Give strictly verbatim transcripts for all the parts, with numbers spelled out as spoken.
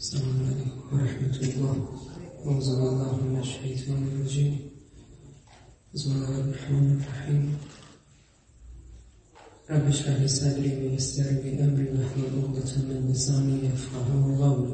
السلام علیکم و رحمت الله. اعوذ بالله من الشیطان الرجیم. بسم الله الرحمن الرحیم. رب اشرح لی صدری و یسر لی امری واحلل عقدة من لسانی یفقهوا قولی.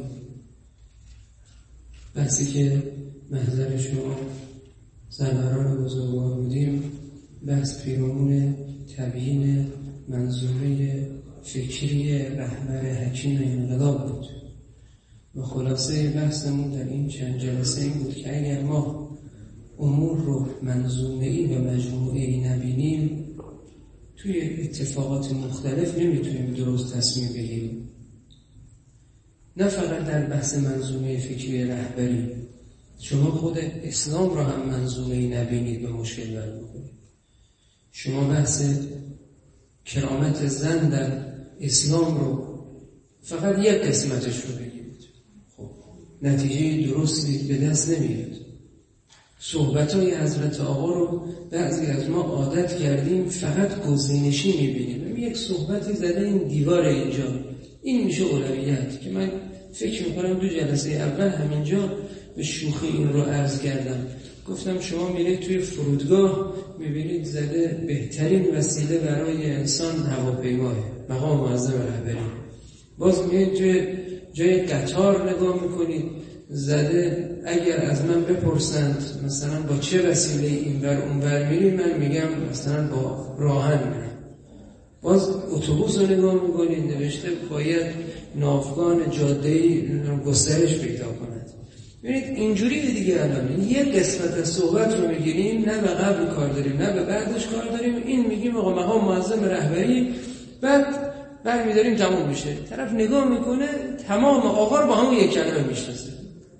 بحثی که محضر شما سروران بزرگوار بودیم، بحث پیرامون تبیین منظومه فکری رهبر حکیم انقلاب بود و خلاصه بحثمون در این چند جلسه این بود که اگر ما امور رو منظومه‌ای و مجموعه‌ای نبینیم، توی اتفاقات مختلف نمیتونیم درست تصمیم بگیریم. نه فقط در بحث منظومه فکری رهبری، شما خود اسلام رو هم منظومه‌ای نبینید به مشکل برمی‌خورید. شما بحث کرامت زن در اسلام رو فقط یک قسمتش رو بگیرید، خب نتیجه درستی به دست نمیاد. صحبت‌های حضرت آقا رو بعضی از ما عادت کردیم فقط گزینشی می‌بینیم. یک صحبتی زده این دیوار اینجا، این میشه اولویت، که من فکر می‌کنم دو جلسه اول همینجا به شوخی این رو عرض کردم. گفتم شما میرید توی فرودگاه میبینید زده بهترین وسیله برای انسان هواپیماه، مقام معظم رهبری. باز میرید توی جای قطار نگاه میکنید زده اگر از من بپرسند مثلا با چه وسیله این ور اون ور میری، من میگم مثلا با راهن میرم. باز اتوبوس رو نگاه میکنید نوشته باید ناوگان جاده‌ای گسترش پیدا کند. ببینید اینجوری دیگه الان یه قسمت از صحبت رو میگیریم، نه به قبل کار داریم نه به بعدش کار داریم. این میگیم آقا مقام معظم رهبری، بعد برمی‌داریم تموم میشه. طرف نگاه میکنه تمام آقا رو با همون یک کلمه میشناسه.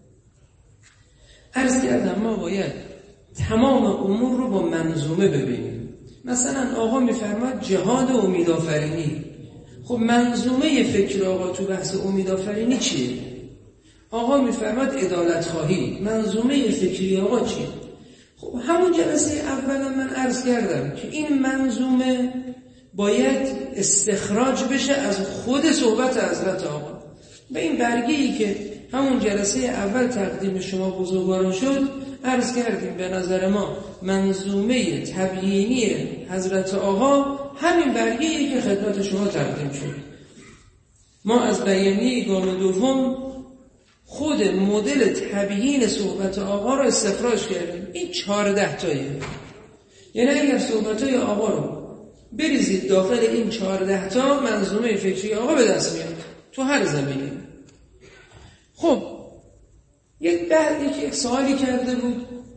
عرض کردم ما باید تمام امور رو با منظومه ببینیم. مثلا آقا میفرماد جهاد و امیدآفرینی. خب منظومه فکر آقا تو بحث امیدآفرینی چیه؟ آقا میفرماد عدالت خواهی. منظومه فکری آقا چیه؟ خب همون جلسه اولا من عرض کردم که این منظومه باید استخراج بشه از خود صحبت حضرت آقا. به این برگه‌ای که همون جلسه اول تقدیم شما بزرگواران شد عرض کردیم به نظر ما منظومه تبیینی حضرت آقا همین برگه‌ای که خدمت شما تقدیم شد. ما از بیانیه گام دوم خود مدل تبیین صحبت آقا رو استخراج کردیم. این چهارده تایه. یعنی اگر صحبت‌های آقا رو بریزید داخل این چهارده تا، منظومه فکری آقا به دست میاد تو هر زمینه. خب یک بعد یک, یک سوالی کرده بود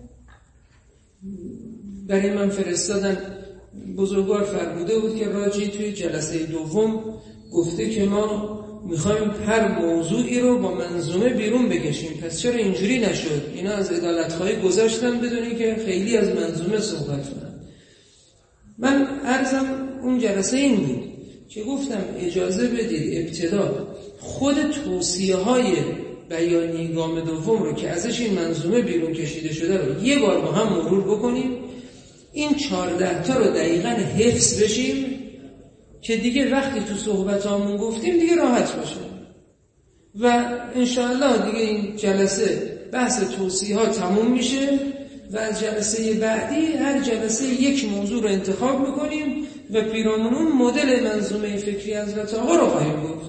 برای من فرستادن، بزرگوار فرموده بود که راجی توی جلسه دوم گفته که ما میخوایم هر موضوعی رو با منظومه بیرون بکشیم، پس چرا اینجوری نشد؟ اینا از عدالت‌خواهی گذاشتن بدونی که خیلی از منظومه صحبت کنن. من عرضم اون جلسه این بود که گفتم اجازه بدید ابتدا خود توصیه‌های بیانیه گام دوم رو که ازش این منظومه بیرون کشیده شده رو یه بار با هم مرور بکنیم، این چهارده تا رو دقیقاً حفظ بشیم که دیگه وقتی تو صحبتامون گفتیم دیگه راحت باشه. و انشاءالله دیگه این جلسه بحث توصیه ها تموم میشه و از جلسه بعدی هر جلسه یک موضوع رو انتخاب میکنیم و پیرامون اون مدل منظومه فکری حضرت آقا رو خواهیم گفت.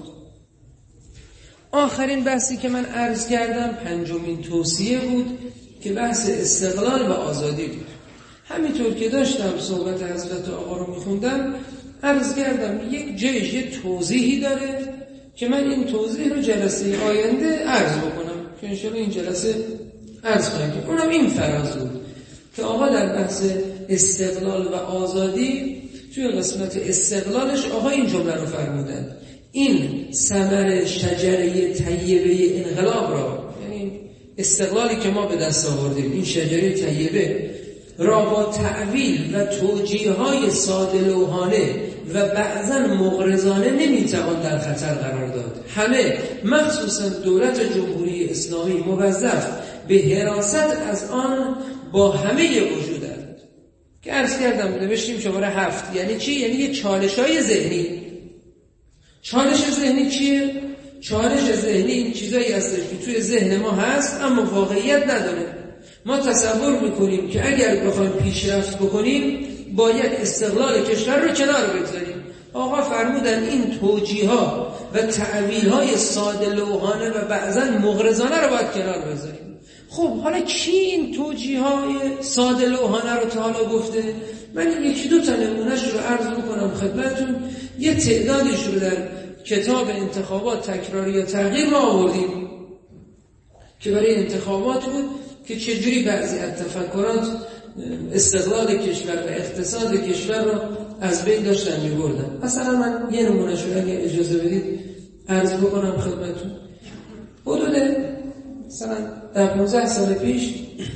آخرین بحثی که من عرض کردم پنجمین توصیه بود که بحث استقلال و آزادی بود. همینطور که داشتم صحبت حضرت آقا رو میخوندم عرض کردم یک جایش یه توضیحی داره که من این توضیح رو جلسه آینده عرض بکنم که انشاءالله این جلسه عرض خواهیم کرد. اونم این فراز بود که آقا در بحث استقلال و آزادی توی قسمت استقلالش آقا این جمله رو فرمودن: این ثمر شجره طیبه انقلاب را، یعنی استقلالی که ما به دست آوردیم، این شجره طیبه را با تعویل و توجیه‌های ساده لوحانه و بعضاً مغرضانه نمیتوان در خطر قرار داد. همه مخصوصاً دولت جمهوری اسلامی موظف به حراست از آن با همه وجودند. که عرض کردم نوشتیم شماره هفت. یعنی چی؟ یعنی یه چالش‌های ذهنی. چالش ذهنی چیه؟ چالش ذهنی این چیزایی هستش که توی ذهن ما هست اما واقعیت نداره. ما تصور میکنیم که اگر بخوایم پیشرفت بکنیم باید استقلال کشور رو کنار بگذاریم. آقا فرمودن این توجیه‌ها و تعویل‌های ساده لوحانه و بعضاً مغرضانه رو باید کنار بذاریم. خب حالا کی این توجیه‌های ساده لوحانه رو تا حالا گفته؟ من یکی دو تا نمونهش رو عرض میکنم خدمتتون. یه تعدادش رو در کتاب انتخابات تکراری یا تغییر ما آوردیم که برای انتخابات بود که چجوری بعضی از تفکرات استقلال کشور و اقتصاد کشور رو از بین داشتن می‌بردن. مثلا من یه نمونهش رو اگه اجازه بدید عرض بکنم خدمتتون. حدود مثلا در پانزده سال پیش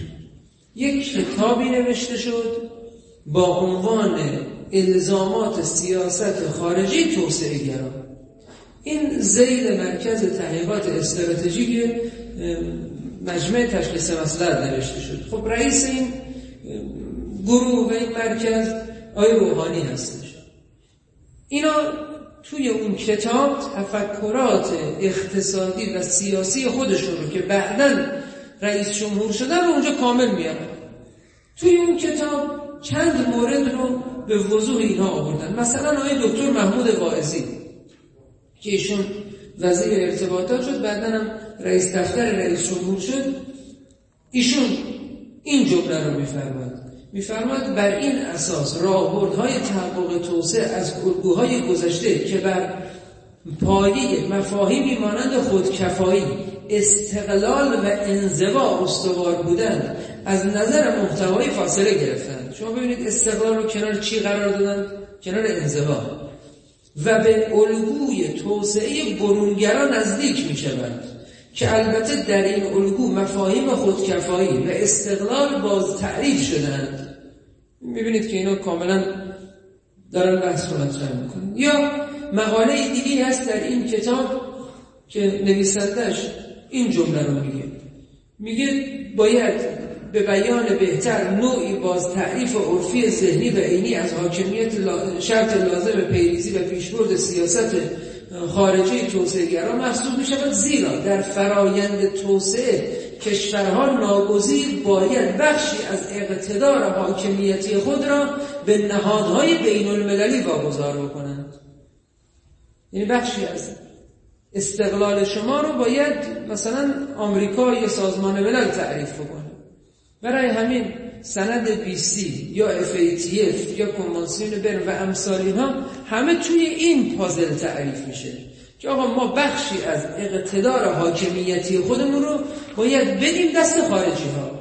یک کتابی نوشته شد با عنوان الزامات سیاست خارجی توسعه گرا. این ذیل مرکز تحقیقات استراتژیک مجمع تشخیص مصلحت نوشته شد. خب رئیس این گروه و این مرکز آقای روحانی هستش. اینا توی اون کتاب تفکرات اقتصادی و سیاسی خودشون رو که بعداً رئیس جمهور شدن رو اونجا کامل میارن. توی اون کتاب چند مورد رو به وضوح اینها آوردن. مثلا آقای دکتر محمود واعظی که ایشون وزیر ارتباطات شد، بعداً هم رئیس دفتر رئیس جمهور شد، ایشون این جمله رو میفرماد میفرماد بر این اساس راهبردهای تحقق توسعه از الگوهای گذشته که بر پایه مفاهیمی مانند خودکفایی، استقلال و انزوا استوار بودند از نظر محتوایی فاصله گرفتند. شما ببینید استقلال رو کنار چی قرار دادن؟ کنار انزوا. و به الگوی توسعه برونگرا نزدیک می شوند که البته در این الگو مفاهیم خودکفایی و استقلال باز تعریف شدند. میبینید که اینا کاملا دارن بحث رو مطرح میکنن. یا مقاله دیگی هست در این کتاب که نویسندش این جمله رو میگه میگه باید به بیان بهتر نوعی باز تعریف عرفی ذهنی و عینی از حاکمیت شرط لازم پیریزی و پیشبرد سیاست خارجی توسعه‌گرا محسوب می‌شود، زیرا در فرایند توسعه کشورها ناگزیر باید بخشی از اقتدار حاکمیتی خود را به نهادهای بین المللی واگذار بکنند. یعنی بخشی از استقلال شما رو باید مثلا آمریکا یا سازمان ملل تعریف بکنه. برای همین سند بی سی یا اف ای تی اف یا کنوانسیون برن و امثال اینها همه توی این پازل تعریف میشه که آقا ما بخشی از اقتدار حاکمیتی خودمون رو باید بدیم دست خارجی ها.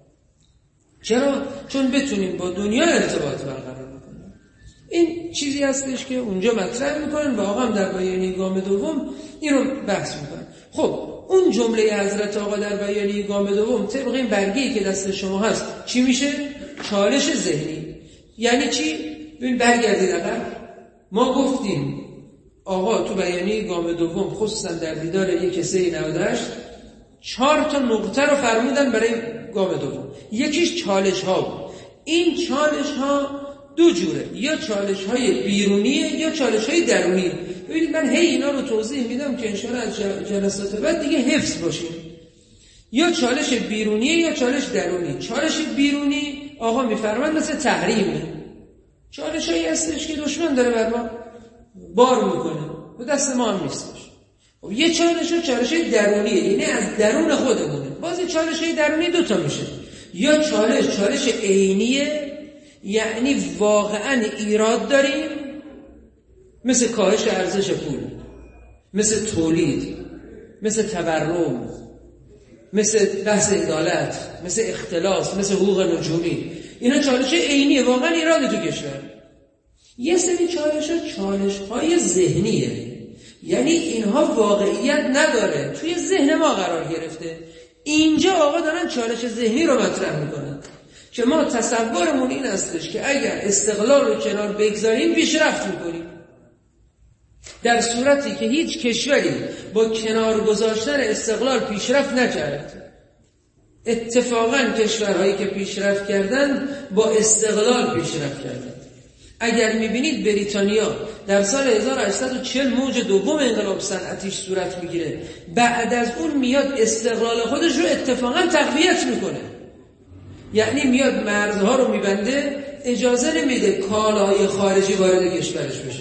چرا؟ چون بتونیم با دنیا ارتباط برقرار بکنیم. این چیزی هستش که اونجا مطرح میکنن و آقا هم در بیانیه گام دوم این رو بحث میکنن. خب اون جمله حضرت آقا در بیانیه گام دوم طبق این برگه‌ای که دست شما هست چی میشه؟ چالش ذهنی. یعنی چی؟ ببین برگردید عقب. ما گفتیم آقا تو بیانیه گام دوم خصوصا در دیدار یک سه نود و هشت چهار تا نقطه رو فرمودن برای گام دوم. یکیش چالش ها بود. این چالش ها دو جوره، یا چالش های بیرونیه یا چالش های درونیه. ببینید من هی اینا رو توضیح میدم که انشاءالله از جلسات بعد دیگه حفظ باشیم. یا چالش بیرونیه یا چالش درونی. چالش بیرونی آقا میفرمان مثل تحریمه. چالش هایی هستش که دشمن داره بر ما بار میکنه و دست ما هم نیستش. خب یه چالش ها چالش های درونیه، یعنی از درون خودمونه. بازی چالش های درونی دوتا میشه. یا چالش چالش عینیه، یعنی واقعا ایراد داریم، مثل کاهش ارزش پول، مثل تولید، مثل تورم، مثل بحث عدالت، مثل اختلاس، مثل حقوق نجومی. اینا چالش عینیه، واقعا ایراد تو کشور. یه سری چالش ها چالش های ذهنیه، یعنی اینها واقعیت نداره، توی ذهن ما قرار گرفته. اینجا آقا دارن چالش ذهنی رو مطرح میکنن که ما تصورمون این هستش که اگر استقلال رو کنار بگذاریم پیشرفت میکنیم، در صورتی که هیچ کشوری با کنار گذاشتن استقلال پیشرفت نکرد. اتفاقاً کشورهایی که پیشرفت کردن با استقلال پیشرفت کردن. اگر میبینید بریتانیا در سال هزار و هشتصد و چهل موج دوم انقلاب صنعتیش صورت میگیره، بعد از اون میاد استقلال خودش رو اتفاقا تقویت میکنه. یعنی میاد مرزها رو میبنده، اجازه نمیده کالای خارجی وارد کشورش بشه.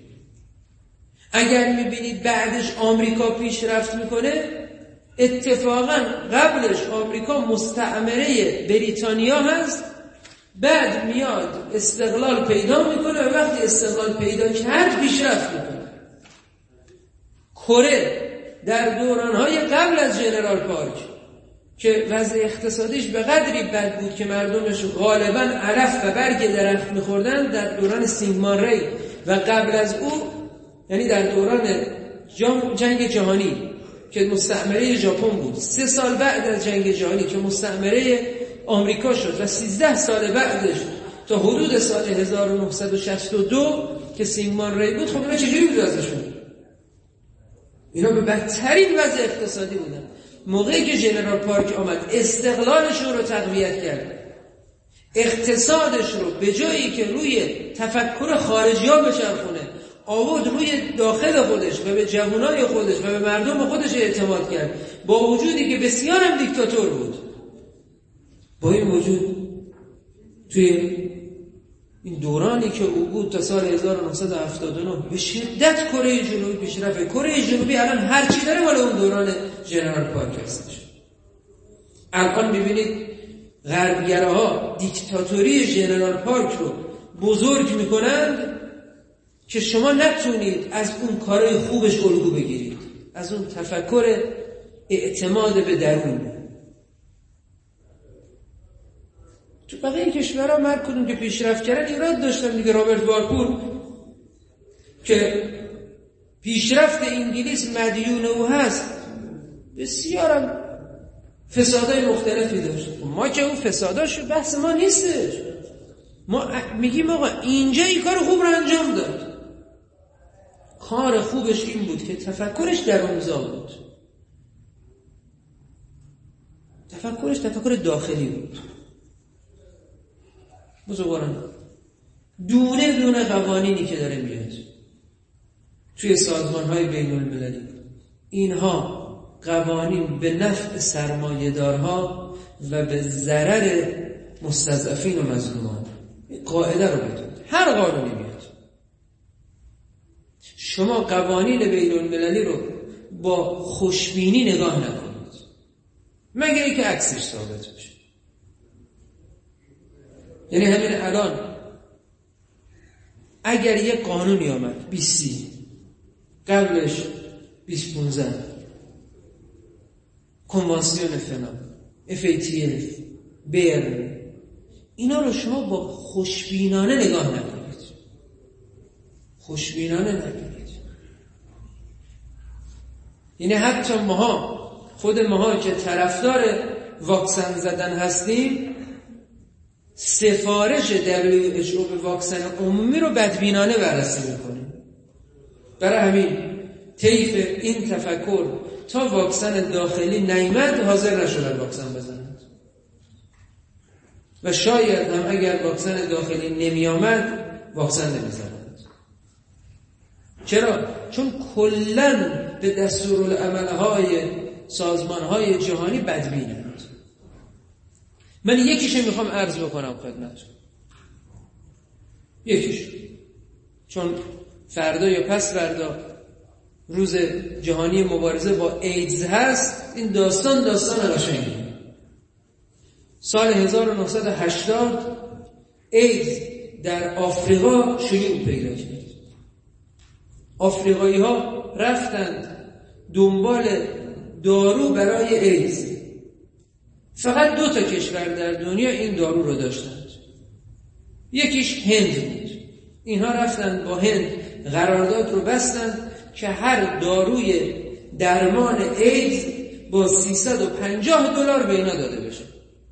اگر میبینید بعدش آمریکا پیشرفت میکنه، اتفاقا قبلش آمریکا مستعمره بریتانیا هست، بعد میاد استقلال پیدا میکنه و وقتی استقلال پیدا کرد پیشرفت میکنه. کره در دورانهای قبل از ژنرال پارک که وضع اقتصادیش به قدری بد بود که مردمش غالبا علف و برگ درخت میخوردن، در دوران سینگمان ری و قبل از او، یعنی در دوران جنگ جهانی که مستعمره ژاپن بود، سه سال بعد از جنگ جهانی که مستعمره آمریکا شد و سیزده سال بعدش تا حدود سال هزار و نهصد و شصت و دو که سینگمان ری بود، خب اینا چجوری بود وضعشون؟ اینا به بدترین وضع اقتصادی بودن. موقعی که ژنرال پارک آمد استقلالشون رو تقویت کرد، اقتصادش رو به جایی که روی تفکر خارجی ها بچرخونه آورد روی داخل خودش و به جوانای خودش و به مردم خودش اعتماد کرد، با وجودی که بسیار هم دیکتاتور بود. با این وجود توی این دورانی که او بود تا سال هزار و نهصد و هفتاد و نه به شدت کره جنوبی پیشرفت. کره جنوبی الان هر چی داره مال اون دوران ژنرال پارک هستش. الان می‌بینید غربگراها دیکتاتوری ژنرال پارک رو بزرگ می‌کنند که شما نتونید از اون کارهای خوبش الگو بگیرید، از اون تفکر اعتماد به درون. تو بقیه کشورها هر کدوم که پیشرفت کردن ایراد داشتن دیگه. رابرت والپور که پیشرفت انگلیس مدیون او هست، بسیارم فسادهای مختلفی داشت. ما که اون فساداشو بحث ما نیستش، ما میگیم آقا اینجا این کار خوب رو انجام داد. کار خوبش این بود که تفکرش درونزا بود، تفکرش تفکر داخلی بود. بزرگواران دونه دونه قوانینی که داره میاد توی سازمان‌های بین‌المللی، اینها قوانین به نفع سرمایه‌دارها و به ضرر مستضعفین و مظلومان. قاعده رو بدونید، هر قانونی میاد شما قوانین بین‌المللی رو با خوشبینی نگاه نکنید، مگر اینکه عکسش ثابت بشه. یعنی همین الان اگر یک قانونی آمد بیست سی، قبلش بیست پانزده، کنوانسیون فلان، اف ای تی اف، برن، اینا رو شما با خوشبینانه نگاه نکنید، خوشبینانه نکنید. یعنی حتی ماها، خود ماها که طرفدار واکسن زدن هستیم، سفارش دبلیو اچ او به واکسن عمومی رو بدبینانه بررسی میکنیم. برای همین طیف این تفکر تا واکسن داخلی نیامد حاضر نشدن واکسن بزنند و شاید هم اگر واکسن داخلی نمی آمد واکسن نمیزنند. چرا؟ چون کلاً به دستورالعمل‌های سازمان‌های جهانی بدبینند. من یکیشو میخوام عرض بکنم خدمتتون، یکیش، چون فردا یا پس فردا روز جهانی مبارزه با ایدز هست. این داستان داستان قشنگی. سال هزار و نهصد و هشتاد ایدز در آفریقا شیوع پیدا کرد. آفریقایی ها رفتند دنبال دارو برای ایدز. فقط دو تا کشور در دنیا این دارو رو داشتند، یکیش هند بود. اینها رفتند با هند قرارداد رو بستند که هر داروی درمان ایدز با سیصد و پنجاه دلار به اینا داده بشه.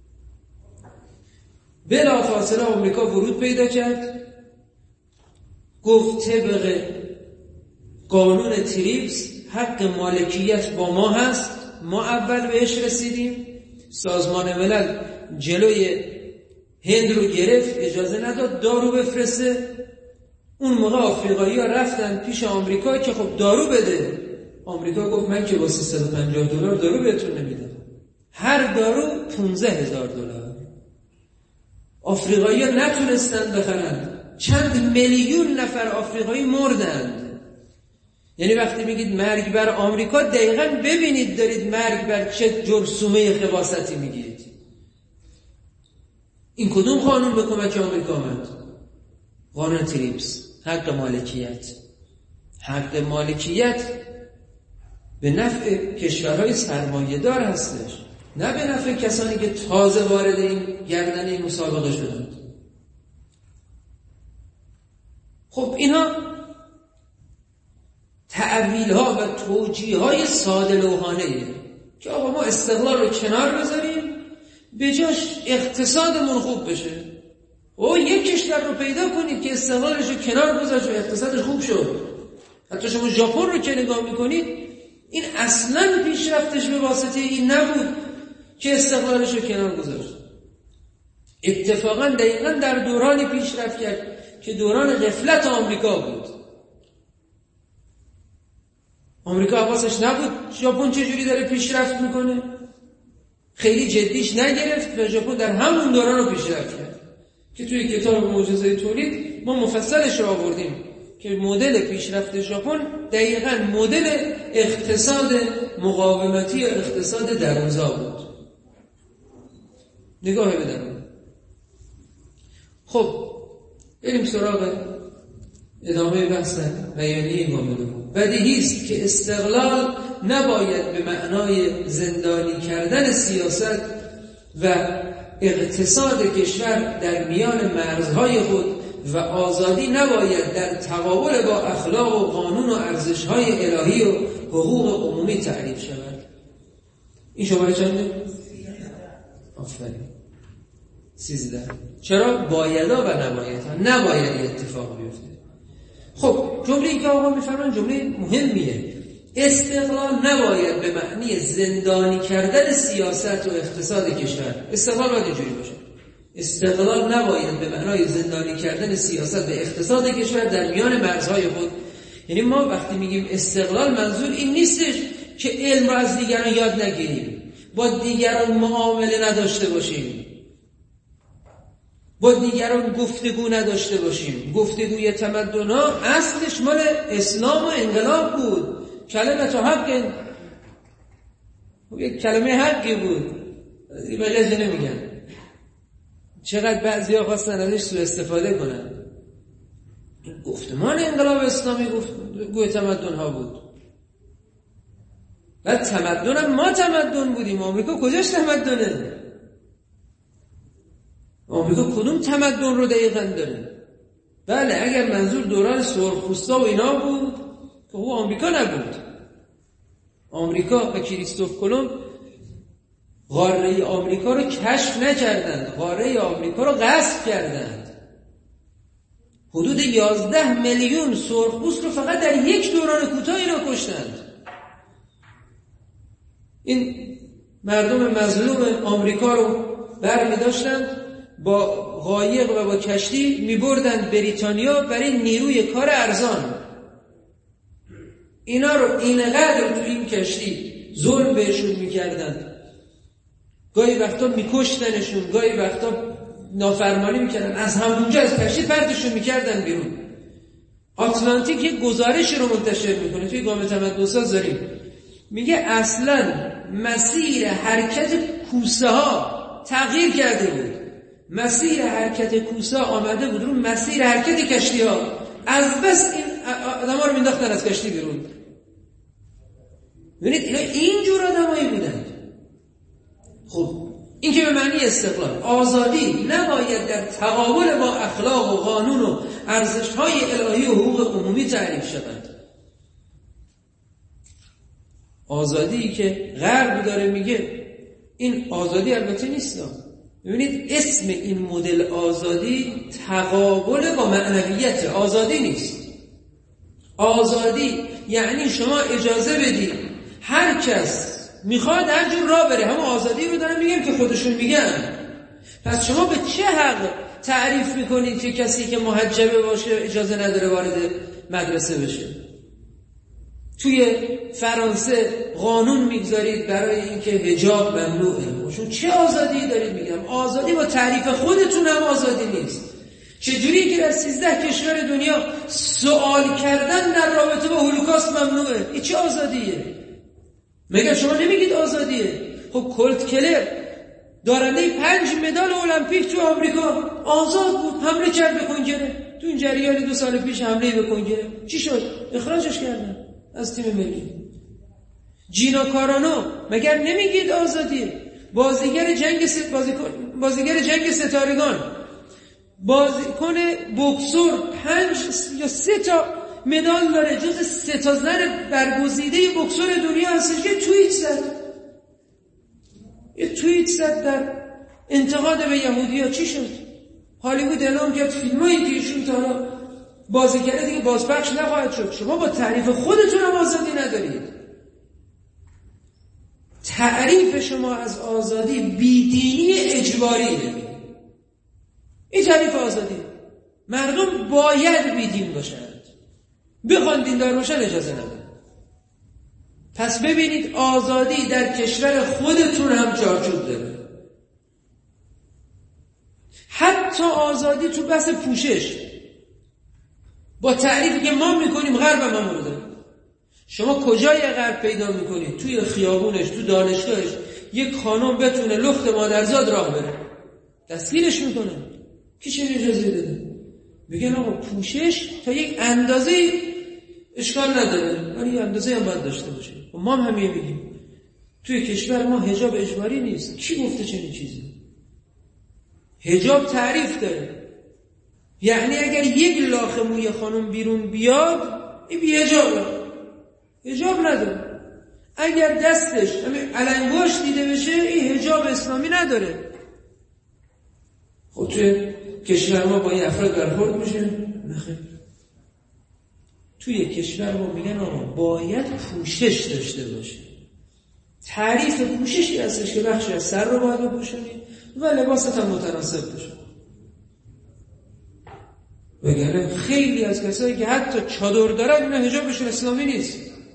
بلافاصله آمریکا ورود پیدا کرد، گفت طبق قانون تریپس حق مالکیت با ما هست، ما اول بهش رسیدیم. سازمان ملل جلوی هند رو گرفت، اجازه نداد دارو بفرسته. اون موقع آفریقایی ها رفتن پیش آمریکا که خب دارو بده. آمریکا گفت من که با سیصد و پنجاه دلار دارو بهتون نمیدم. هر دارو پانزده هزار دلار. آفریقایی ها نتونستن بخرن. چند میلیون نفر آفریقایی مردند. یعنی وقتی میگید مرگ بر آمریکا، دقیقاً ببینید دارید مرگ بر چه جرثومه خباثتی میگید. این کدوم قانون به کمک آمریکا آمد؟ قانون تریپس، حق مالکیت. حق مالکیت به نفع کشورهای سرمایه‌دار هستش، نه به نفع کسانی که تازه وارد این گردنه مسابقه شدند. خب اینها تعویل‌ها و توجیه‌های ساده لوحانه‌ایه که آقا ما استقلال رو کنار بذاریم، به جاش اقتصادمون خوب بشه. او یک کشور رو پیدا کنید که استقلالش رو کنار گذاشت و اقتصادش خوب شد. حتی شما ژاپن رو که نگاه میکنید، این اصلاً پیشرفتش به واسطه این نبود که استقلالش رو کنار گذاشت. اتفاقاً دقیقاً در دورانی پیشرفت کرد که دوران غفلت آمریکا بود. آمریکا حواسش نبود ژاپن چجوری داره پیشرفت میکنه، خیلی جدیش نگرفت و ژاپن در همون دوران رو پیشرفت کرد که توی کتاب معجزه تولید ما مفصلش رو آوردیم که مدل پیشرفت ژاپن دقیقاً مدل اقتصاد مقاومتی و اقتصاد درونزا بود. نگاه بداریم. خب بریم سراغ ادامه بحث بیانیه گام دوم. بدیهی است که استقلال نباید به معنای زندانی کردن سیاست و اقتصاد کشور در میان مرزهای خود و آزادی نباید در تقابل با اخلاق و قانون و ارزش‌های الهی و حقوق عمومی تعریف شود. این شماره چنده؟ آفرین. سیزده. چرا بایدا و نبایدها؟ نباید اتفاق بیفته. خب جمله‌ای که آقا می‌فرمان جمله مهمیه. استقلال نباید به معنی زندانی کردن سیاست و اقتصاد کشور. استقلال باید اینجوری باشه. استقلال نباید به معنای زندانی کردن سیاست و اقتصاد کشور در میان مرزهای خود. یعنی ما وقتی میگیم استقلال منظور این نیستش که علم رو از دیگران یاد نگیریم، با دیگران معامله نداشته باشیم، با دیگران گفتگو نداشته باشیم. گفتگوی تمدن‌ها اصلش مال اسلام و انقلاب بود. کلمه تو حق یک کلمه حقی بود. این بقیه نمیگن. چقدر بعضیا خواستن ازش سوء استفاده کنن. گفتمان انقلاب اسلامی گفتگوی تمدن‌ها بود. بعد تمدنم ما تمدن بودیم. آمریکا کجاش تمدنه؟ آمریکا کدوم تمدن رو دقیقاً داره؟ بله اگر منظور دوران سرخپوستا و اینا بود که او آمریکا نبود. آمریکا و کریستوف کلمب قاره آمریکا رو کشف نکردند، قاره آمریکا رو غصب کردند. حدود یازده میلیون سرخپوست رو فقط در یک دوران کوتاه اینا کشتند. این مردم مظلوم آمریکا رو برمی داشتند با قایق و با کشتی می بردند بریتانیا برای نیروی کار ارزان. اینا رو اینقدر تو این کشتی ظلم بهشون می کردند، گاهی وقتا می کشتنشون، گاهی وقتا نافرمانی می کردن، از همونجا از کشتی پرتشون می کردن بیرون. آتلانتیک یک گزارش رو منتشر می کنه توی گام تمدن‌ساز داریم، میگه اصلا مسیر حرکت کوسه ها تغییر کرده بود. مسیر حرکت کوسه آمده بود رو مسیر حرکت کشتی ها. از بس این آدم ها رو مینداختن از کشتی بیرون. ببینید اینا اینجور آدم هایی بودن. خب این که به معنی استقلال، آزادی نباید در تقابل با اخلاق و قانون و ارزش های الهی و حقوق عمومی تعریف شود. آزادی که غرب داره میگه این آزادی البته نیست. ببینید اسم این مدل آزادی تقابل با معنویت. آزادی نیست. آزادی یعنی شما اجازه بدید هر کس میخواد هر جور راه بره. همون آزادی رو دارن میگن که خودشون میگن. پس شما به چه حق تعریف میکنید که کسی که محجبه باشه اجازه نداره وارد مدرسه بشه. توی فرانسه قانون میگذارید برای اینکه حجاب ممنوعه. چون چه آزادی دارید؟ میگم آزادی با تعریف خودتون هم آزادی نیست. چجوری که در سیزده کشور دنیا سوال کردن در رابطه با هولوکاست ممنوعه؟ این چه آزادیه؟ مگه شما نمیگید آزادیه؟ خب کلت کلر دارنده پنج مدال المپیک تو آمریکا آزاد بود، حمله کرد به کنگره. تو این جریان دو سال پیش حمله به کنگره چی شد؟ اخراجش کردن از تیم ملی. جینا کارانو مگر نمیگید آزادیه؟ بازیگر جنگ ست بازیکن بازیگر جنگ ستارگان، بازیکن بوکسور، پنج یا سه تا مدال داره، جز سه تا زن برگزیده بوکسور دنیا هستش که توییت زد. یه توییت زد در انتقاد به یهودی‌ها. چی شد؟ هالیوود اعلام کرد فیلمایی که ایشون تا حالا بازی کرده دیگه بازپخش نخواهد شد. شما با تعریف خودتون هم آزادی ندارید. تعریف شما از آزادی بیدینی اجباریه. این تعریف آزادی. مردم باید بیدین باشند، بخوان دیندار باشن اجازه ندارن. پس ببینید آزادی در کشور خودتون هم چارچوب داره. حتی آزادی تو بحث پوشش با تعریفی که ما میکنیم غرب هم هم داره. شما کجای غرب پیدا میکنید؟ توی خیابونش، تو دانشگاهش یک خانم بتونه لخت مادرزاد راه بره، دستگیرش میکنه. کی چه اجازه داده؟ میگن آقا پوشش تا یک اندازه اشکال نداره، ولی یه اندازه هم باید داشته باشه. و ما هم همین میگیم توی کشور ما حجاب اجباری نیست. کی گفته چنین چیزی؟ حجاب تعریف داره. یعنی اگر یک لاخ موی خانم بیرون بیاد این بی حجابه، حجاب نداره. اگر دستش همین علنگوش دیده بشه این حجاب اسلامی نداره. خب توی کشور ما با این افراد برخورد میشه؟ نخیر. توی کشور ما میگن آقا باید پوشش داشته باشه. تعریف پوششی هستش که بخشی از سر رو باید بپوشونی و لباست هم متناسب باشه. وگرنه خیلی از کسایی که حتی چادر دارن اینا حجابشون اسلامی نیست.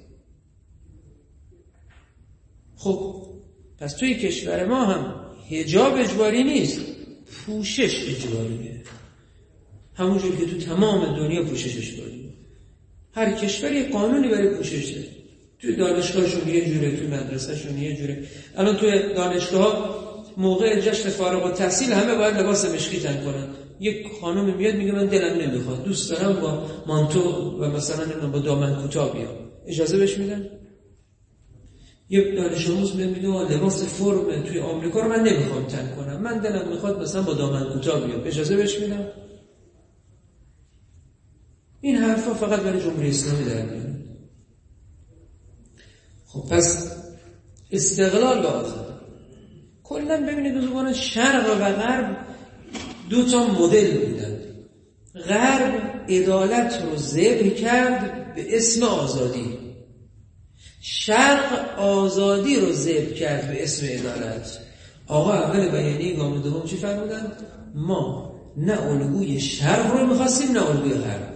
خب پس توی کشور ما هم حجاب اجباری نیست، پوشش اجباریه. همونجور که تو تمام دنیا پوشش اجباریه. هر کشوری قانونی برای پوشش داره. توی دانشگاهشون یه جوره، توی مدرسهشون یه جوره. الان توی دانشگاه موقع جشن فارغ التحصیل همه باید لباس مشکی تن کنن. یک خانم میاد میگه من دلم نمیخواد، دوست دارم با مانتو و مثلا با دامن کوتاه بیام. اجازه بهش میدن؟ یک دانش آموز میاد میگه لباس فرم توی آمریکا رو من نمیخوام تن کنم، من دلم میخواد مثلا با دامن کوتاه بیام. اجازه بهش میدن؟ این حرفا فقط برای جمهوری اسلامی در میاد. خب پس استقلال و آزادی کلا ببینید بزرگان شرق و غرب دو تا مدل بودن. غرب عدالت رو ذبح کرد به اسم آزادی، شرق آزادی رو ذبح کرد به اسم عدالت. آقا اول بیانیه گام دوم چی فرمودن؟ ما نه الگوی شرق رو می‌خواستیم نه الگوی غرب.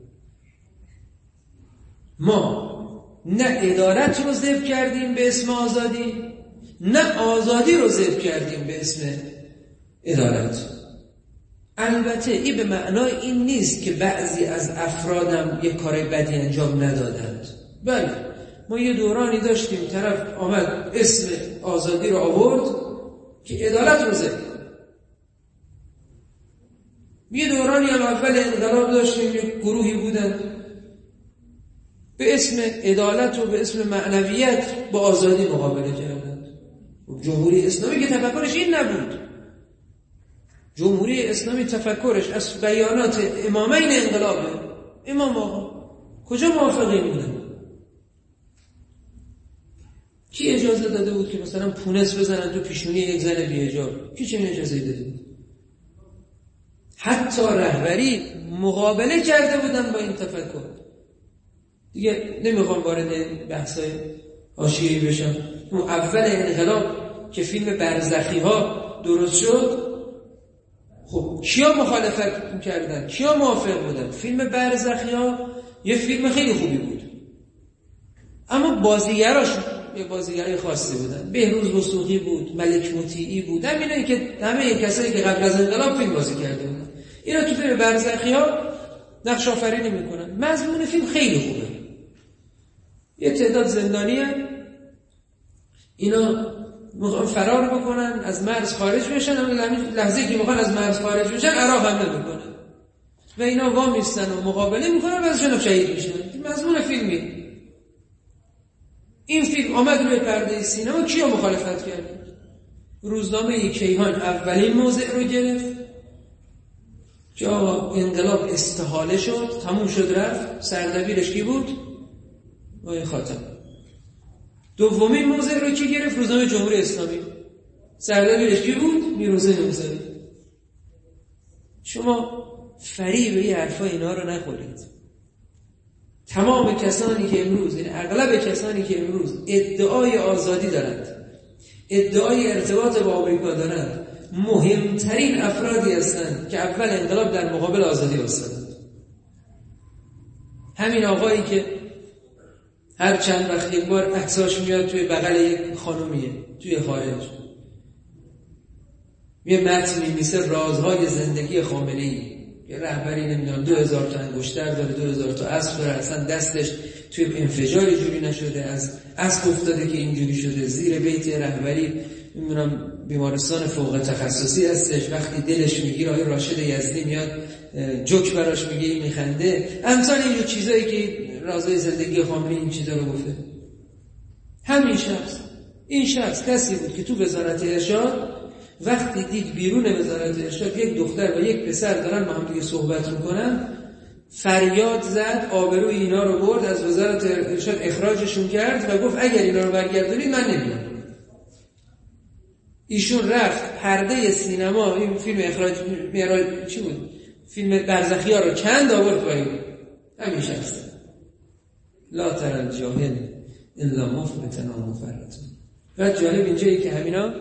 ما نه عدالت رو ذبح کردیم به اسم آزادی، نه آزادی رو ذبح کردیم به اسم عدالت. البته این به معنای این نیست که بعضی از افرادم یک کار بدی انجام ندادند. بله ما یه دورانی داشتیم طرف آمد اسم آزادی رو آورد که عدالت رو ذبح کنه. یه دورانی هم اول انقلاب داشتیم یک گروهی بودن به اسم عدالت و به اسم معنویت با آزادی مقابله کردند. جمهوری اسلامی که تفکرش این نبود. جمهوری اسلامی تفکرش از بیانات امامین انقلابه. امام آقا کجا موافقین بودن؟ کی اجازه داده بود که مثلا پونس بزنن تو پیشونی یک زن بی‌حجاب؟ کی چنین اجازه داده بود؟ حتی رهبری مقابله کرده بودن با این تفکر. دیگه نمیخوام وارد بحث‌های حاشیه‌ای بشم. اون اول انقلاب که فیلم برزخی ها درست شد، خب کیا مخالفت کردن؟ کیا موافق بودن؟ فیلم برزخیا یه فیلم خیلی خوبی بود، اما بازیگراش یه بازیگرای خاصی بودن. بهروز وثوقی بود، ملک مطیعی بود، همینایی که همه کسایی که قبل از انقلاب فیلم بازی کرده بودن. اینا تو فیلم برزخیا نقش آفرینی میکنن. مضمون فیلم خیلی خوبه. یه تعداد زندانی هست، اینا میخوان فرار بکنن، از مرز خارج بشن، اما لحظه‌ای که میخوان از مرز خارج بشن عراق حمله میکنن و اینا وامیستن و مقابله میکنن، بعدشون هم شهید میشن. مضمون فیلمی. این فیلم آمد روی پرده سینما، کیا مخالفت کرد؟ روزنامه کیهان اولین موضع رو گرفت که آقا انقلاب استحاله شد، تموم شد رفت. سردبیرش کی بود؟ آقای خاتم. دومین موضع رو کی گرفت؟ روزنامه جمهوری اسلامی. سردبیرش کی بود؟ میرحسین موسوی. شما فریب این حرفا اینا رو نخورید. تمام کسانی که امروز، یعنی اغلب کسانی که امروز ادعای آزادی دارند، ادعای ارتباط با آمریکا دارند، مهمترین افرادی هستند که اول انقلاب در مقابل آزادی ایستادند. همین آقایی که هر چند وقت یک بار عکساش میاد توی بغل یک خانومیه توی خارج، یه متن می‌نویسه رازهای زندگی خامنه‌ای، یه رهبری نمیدونم دو هزار تا انگشتر داره، دو هزار تا اسب داره، اصلا دستش توی انفجاری جوری نشده، از اسب افتاده که اینجوری شده، زیر بیت رهبری نمیدونم بیمارستان فوق تخصصی هستش، وقتی دلش میگیره آقای راشد یزدی میاد جوک براش میگه میخنده. امثال اینجور چیزایی که رازهای زندگی خامنه‌ای این چیزا رو گفته. همین شخص این شخص کسی بود که تو وزارت ارشاد وقتی دید بیرون وزارت ارشاد یک دختر و یک پسر دارن با هم دیگه صحبت میکنن، فریاد زد، آبروی اینا رو برد، از وزارت ارشاد اخراجشون کرد و گفت اگر اینا رو برگردونید من نمیام. ایشون رفت پرده سینما، این فیلم اخراج میراج چی بود؟ فیلم برزخیا رو چند آورد پایین. همین شخص. لا تر الجاهل الا مفرطا و مفرطا. و جالب اینجایی که همینا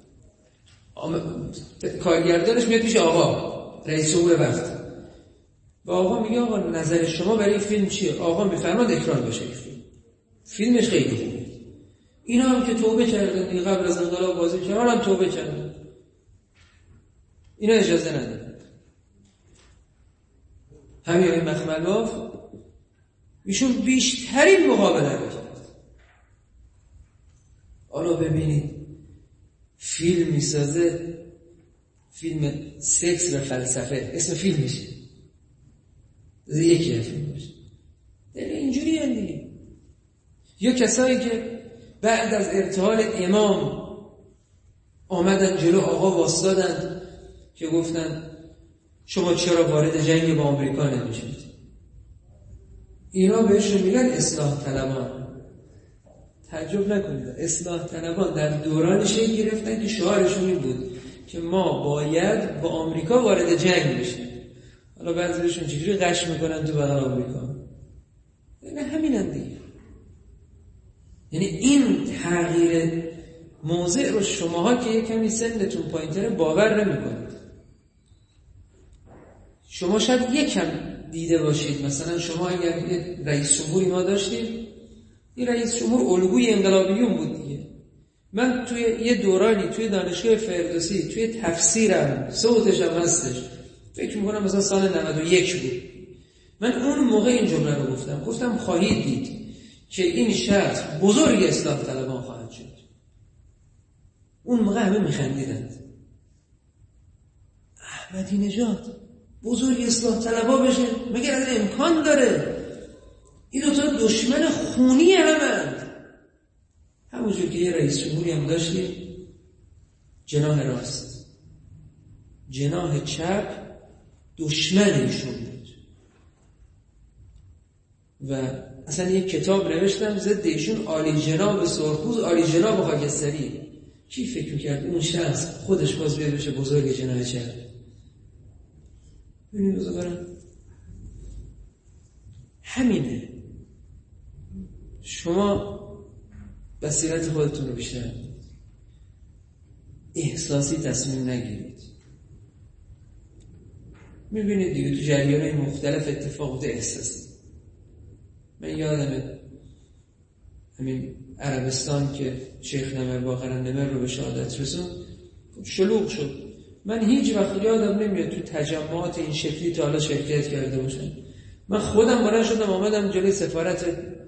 کارگردانش میاد پیش آقا رئیس جمهور وقت و آقا میگه آقا نظر شما برای این فیلم چیه؟ آقا میفرماد اکران بشه. این فیلم فیلمش خیلی خوبه. اینا هم که توبه کردن قبل از انقلاب بازی کردن، هم توبه کردن، اینا اجازه ندارن. همین آقای مخملوف ایشون بیشترین مقابله رو کرد. حالا ببینید فیلم میسازه، فیلم سکس و فلسفه، اسم فیلم میشه یکی فیلم میشه. اینجوری هندی. یا کسایی که بعد از ارتحال امام آمدن جلو آقا واسطادن که گفتن شما چرا وارد جنگ با آمریکا نمیشید؟ اینا بهشون میگن اصلاح طلبان. تعجب نکنید، اصلاح طلبان در دوران شکل گرفتن که شعارشون این بود که ما باید با آمریکا وارد جنگ بشیم. حالا بعضیشون چجوری قش میکنن تو بدن آمریکا؟ نه همینن دیگه. یعنی این تغییر موضع رو شماها که یک کمی سنتون پایین‌تره باور نمی‌کنید. شما شاید یکم دیده باشید، مثلا شما اگر رئیس جمهوری ما داشتید، این رئیس جمهور الگوی انقلابیون بود دیگه. من توی یه دورانی توی دانشگاه فردوسی توی تفسیرم صوتش هم هستش، فکر می‌کنم مثلا سال نود و یک بود، من اون موقع این جمله رو گفتم گفتم خواهید دید که این شخص بزرگ اصلاح طلبان خواهد شد. اون موقع همه میخندیدند. احمدی نژاد بزرگ اصلاح طلبا بشه؟ مگر از امکان داره؟ این دو تا دشمن خونی همند. همونجور که یه رئیس جمهوری هم داشتیم، جناح راست جناح چپ دشمن ایشون بود و اصلا یک کتاب نوشتم ضد ایشون، عالی جناب سرخپوست، عالی جناب خاکستری. کی فکر می‌کرد اون شخص خودش باز بیاد بشه بزرگ جناح چپ؟ ببینید بزرگوارم همینه. شما بصیرت خودتون رو بیشتر احساسی تصمیم نگیرید. میبینید دیگه تو جریان‌های مختلف اتفاقات احساسی. من یادمه همین عربستان که شیخ نمر باقر نمر رو به شهادت رسون شلوغ شد. من هیچ وقت یادم نمیاد تو تجمعات این شکلی تا حالا شرکت کرده باشم. من خودم بلند شدم آمدم جلوی سفارت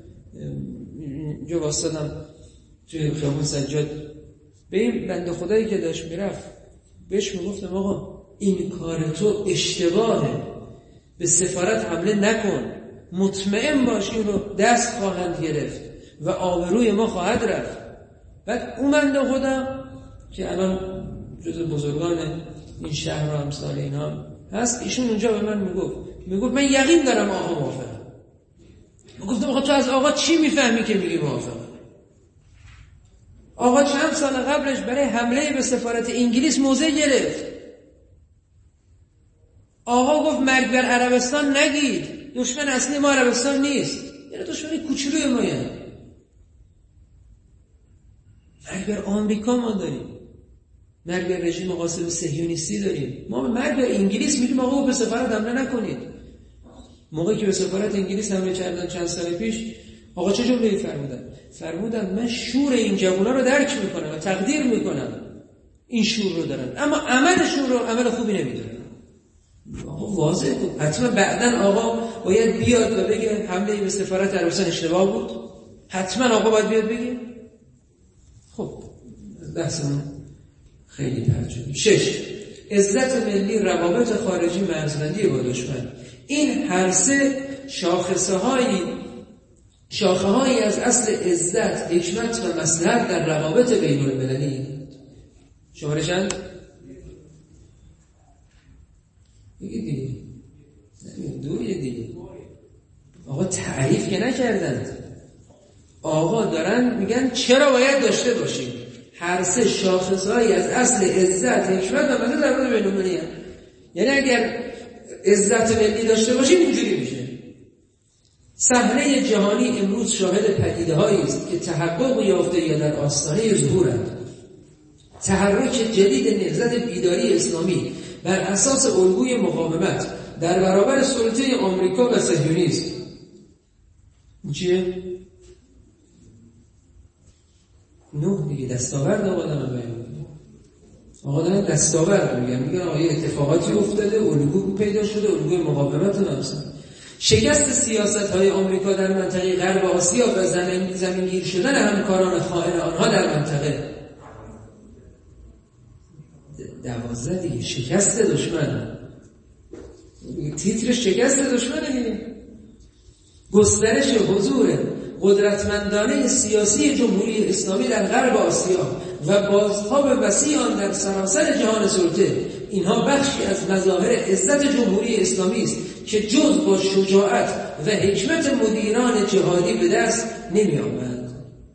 جو واسطم توی خیابون سجاد، به این بنده خدایی که داشت میرفت بهش میگفتم آقا این کار تو اشتباهه، به سفارت حمله نکن، مطمئن باش این رو دست خواهند گرفت و آبروی ما خواهد رفت. بعد اون بنده خدا که الان جز بزرگان این شهر و امثال اینا هست، ایشون اونجا به من میگفت میگفت من یقین دارم آقا موافقه. میگفتم آقا تو از آقا چی میفهمی که میگی موافقه؟ آقا چند سال قبلش برای حمله به سفارت انگلیس موضع گرفت. آقا گفت مرگ بر عربستان نگید، دشمن اصلی ما عربستان نیست، یعنی دشمن کوچولوی ما. یعنی مرگ بر آمریکا ما داریم، مرگ بر رژیم قاسم صهیونیستی داریم. ما مرگ بر انگلیس میگیم آقا به سفارت حمله نکنید. موقعی که به سفارت انگلیس حمله کردن چند سال پیش، آقا چه جمله‌ای فرمودن؟ فرمودن من شور این جوونا رو درک میکنم و تقدیر میکنم، این شور رو دارن، اما عملشون رو عمل خوبی نمیدونن. آقا واضح بود، حتما بعدن آقا باید بیاد و بگه حمله به سفارت عربستان اشتباه بود. حتما آقا باید بیاد بگه. خب بحثمون خیلی ترجمه. شش، عزت ملی، روابط خارجی، مرزبندی با دشمن. این هر سه شاخصه هایی شاخه هایی از اصل عزت، حکمت و مصلحت در روابط بین المللی. شماره چند؟ بگید دیگه. دویه دیگه. آقا تعریف که نکردند، آقا دارن میگن چرا باید داشته باشیم. هر سه شاخصهایی از اصل عزت، حکمت و مصلحت در روابط بین المللی. یعنی اگر عزت ملی داشته باشیم اینجوری میشه. صحنه جهانی امروز شاهد پدیده‌هایی است که تحقق یافته یا در آستانه ظهورند. تحرک جدید نهضت بیداری اسلامی بر اساس الگوی مقاومت در برابر سلطه آمریکا و صهیونیسم. چیه؟ نه دیگه دستاورد آقا دارن بیان. آقا دارن دستاورد میگن، میگن آقا یه اتفاقاتی افتاده، الگو پیدا شده، الگوی مقاومت رو نامسن. شکست سیاست‌های آمریکا در منطقه غرب آسیا و زمین زمینگیر شدن همکاران خائن آنها در منطقه. دوازده دیگه شکست دشمن. تیتر شکست دشمن دیگه. گسترش حضور قدرتمندانه سیاسی جمهوری اسلامی در غرب آسیا و بازتاب وسیع آن در سراسر جهان سلطه، اینها بخشی از مظاهر عزت جمهوری اسلامی است که جز با شجاعت و حکمت مدیران جهادی به دست نمی آمد.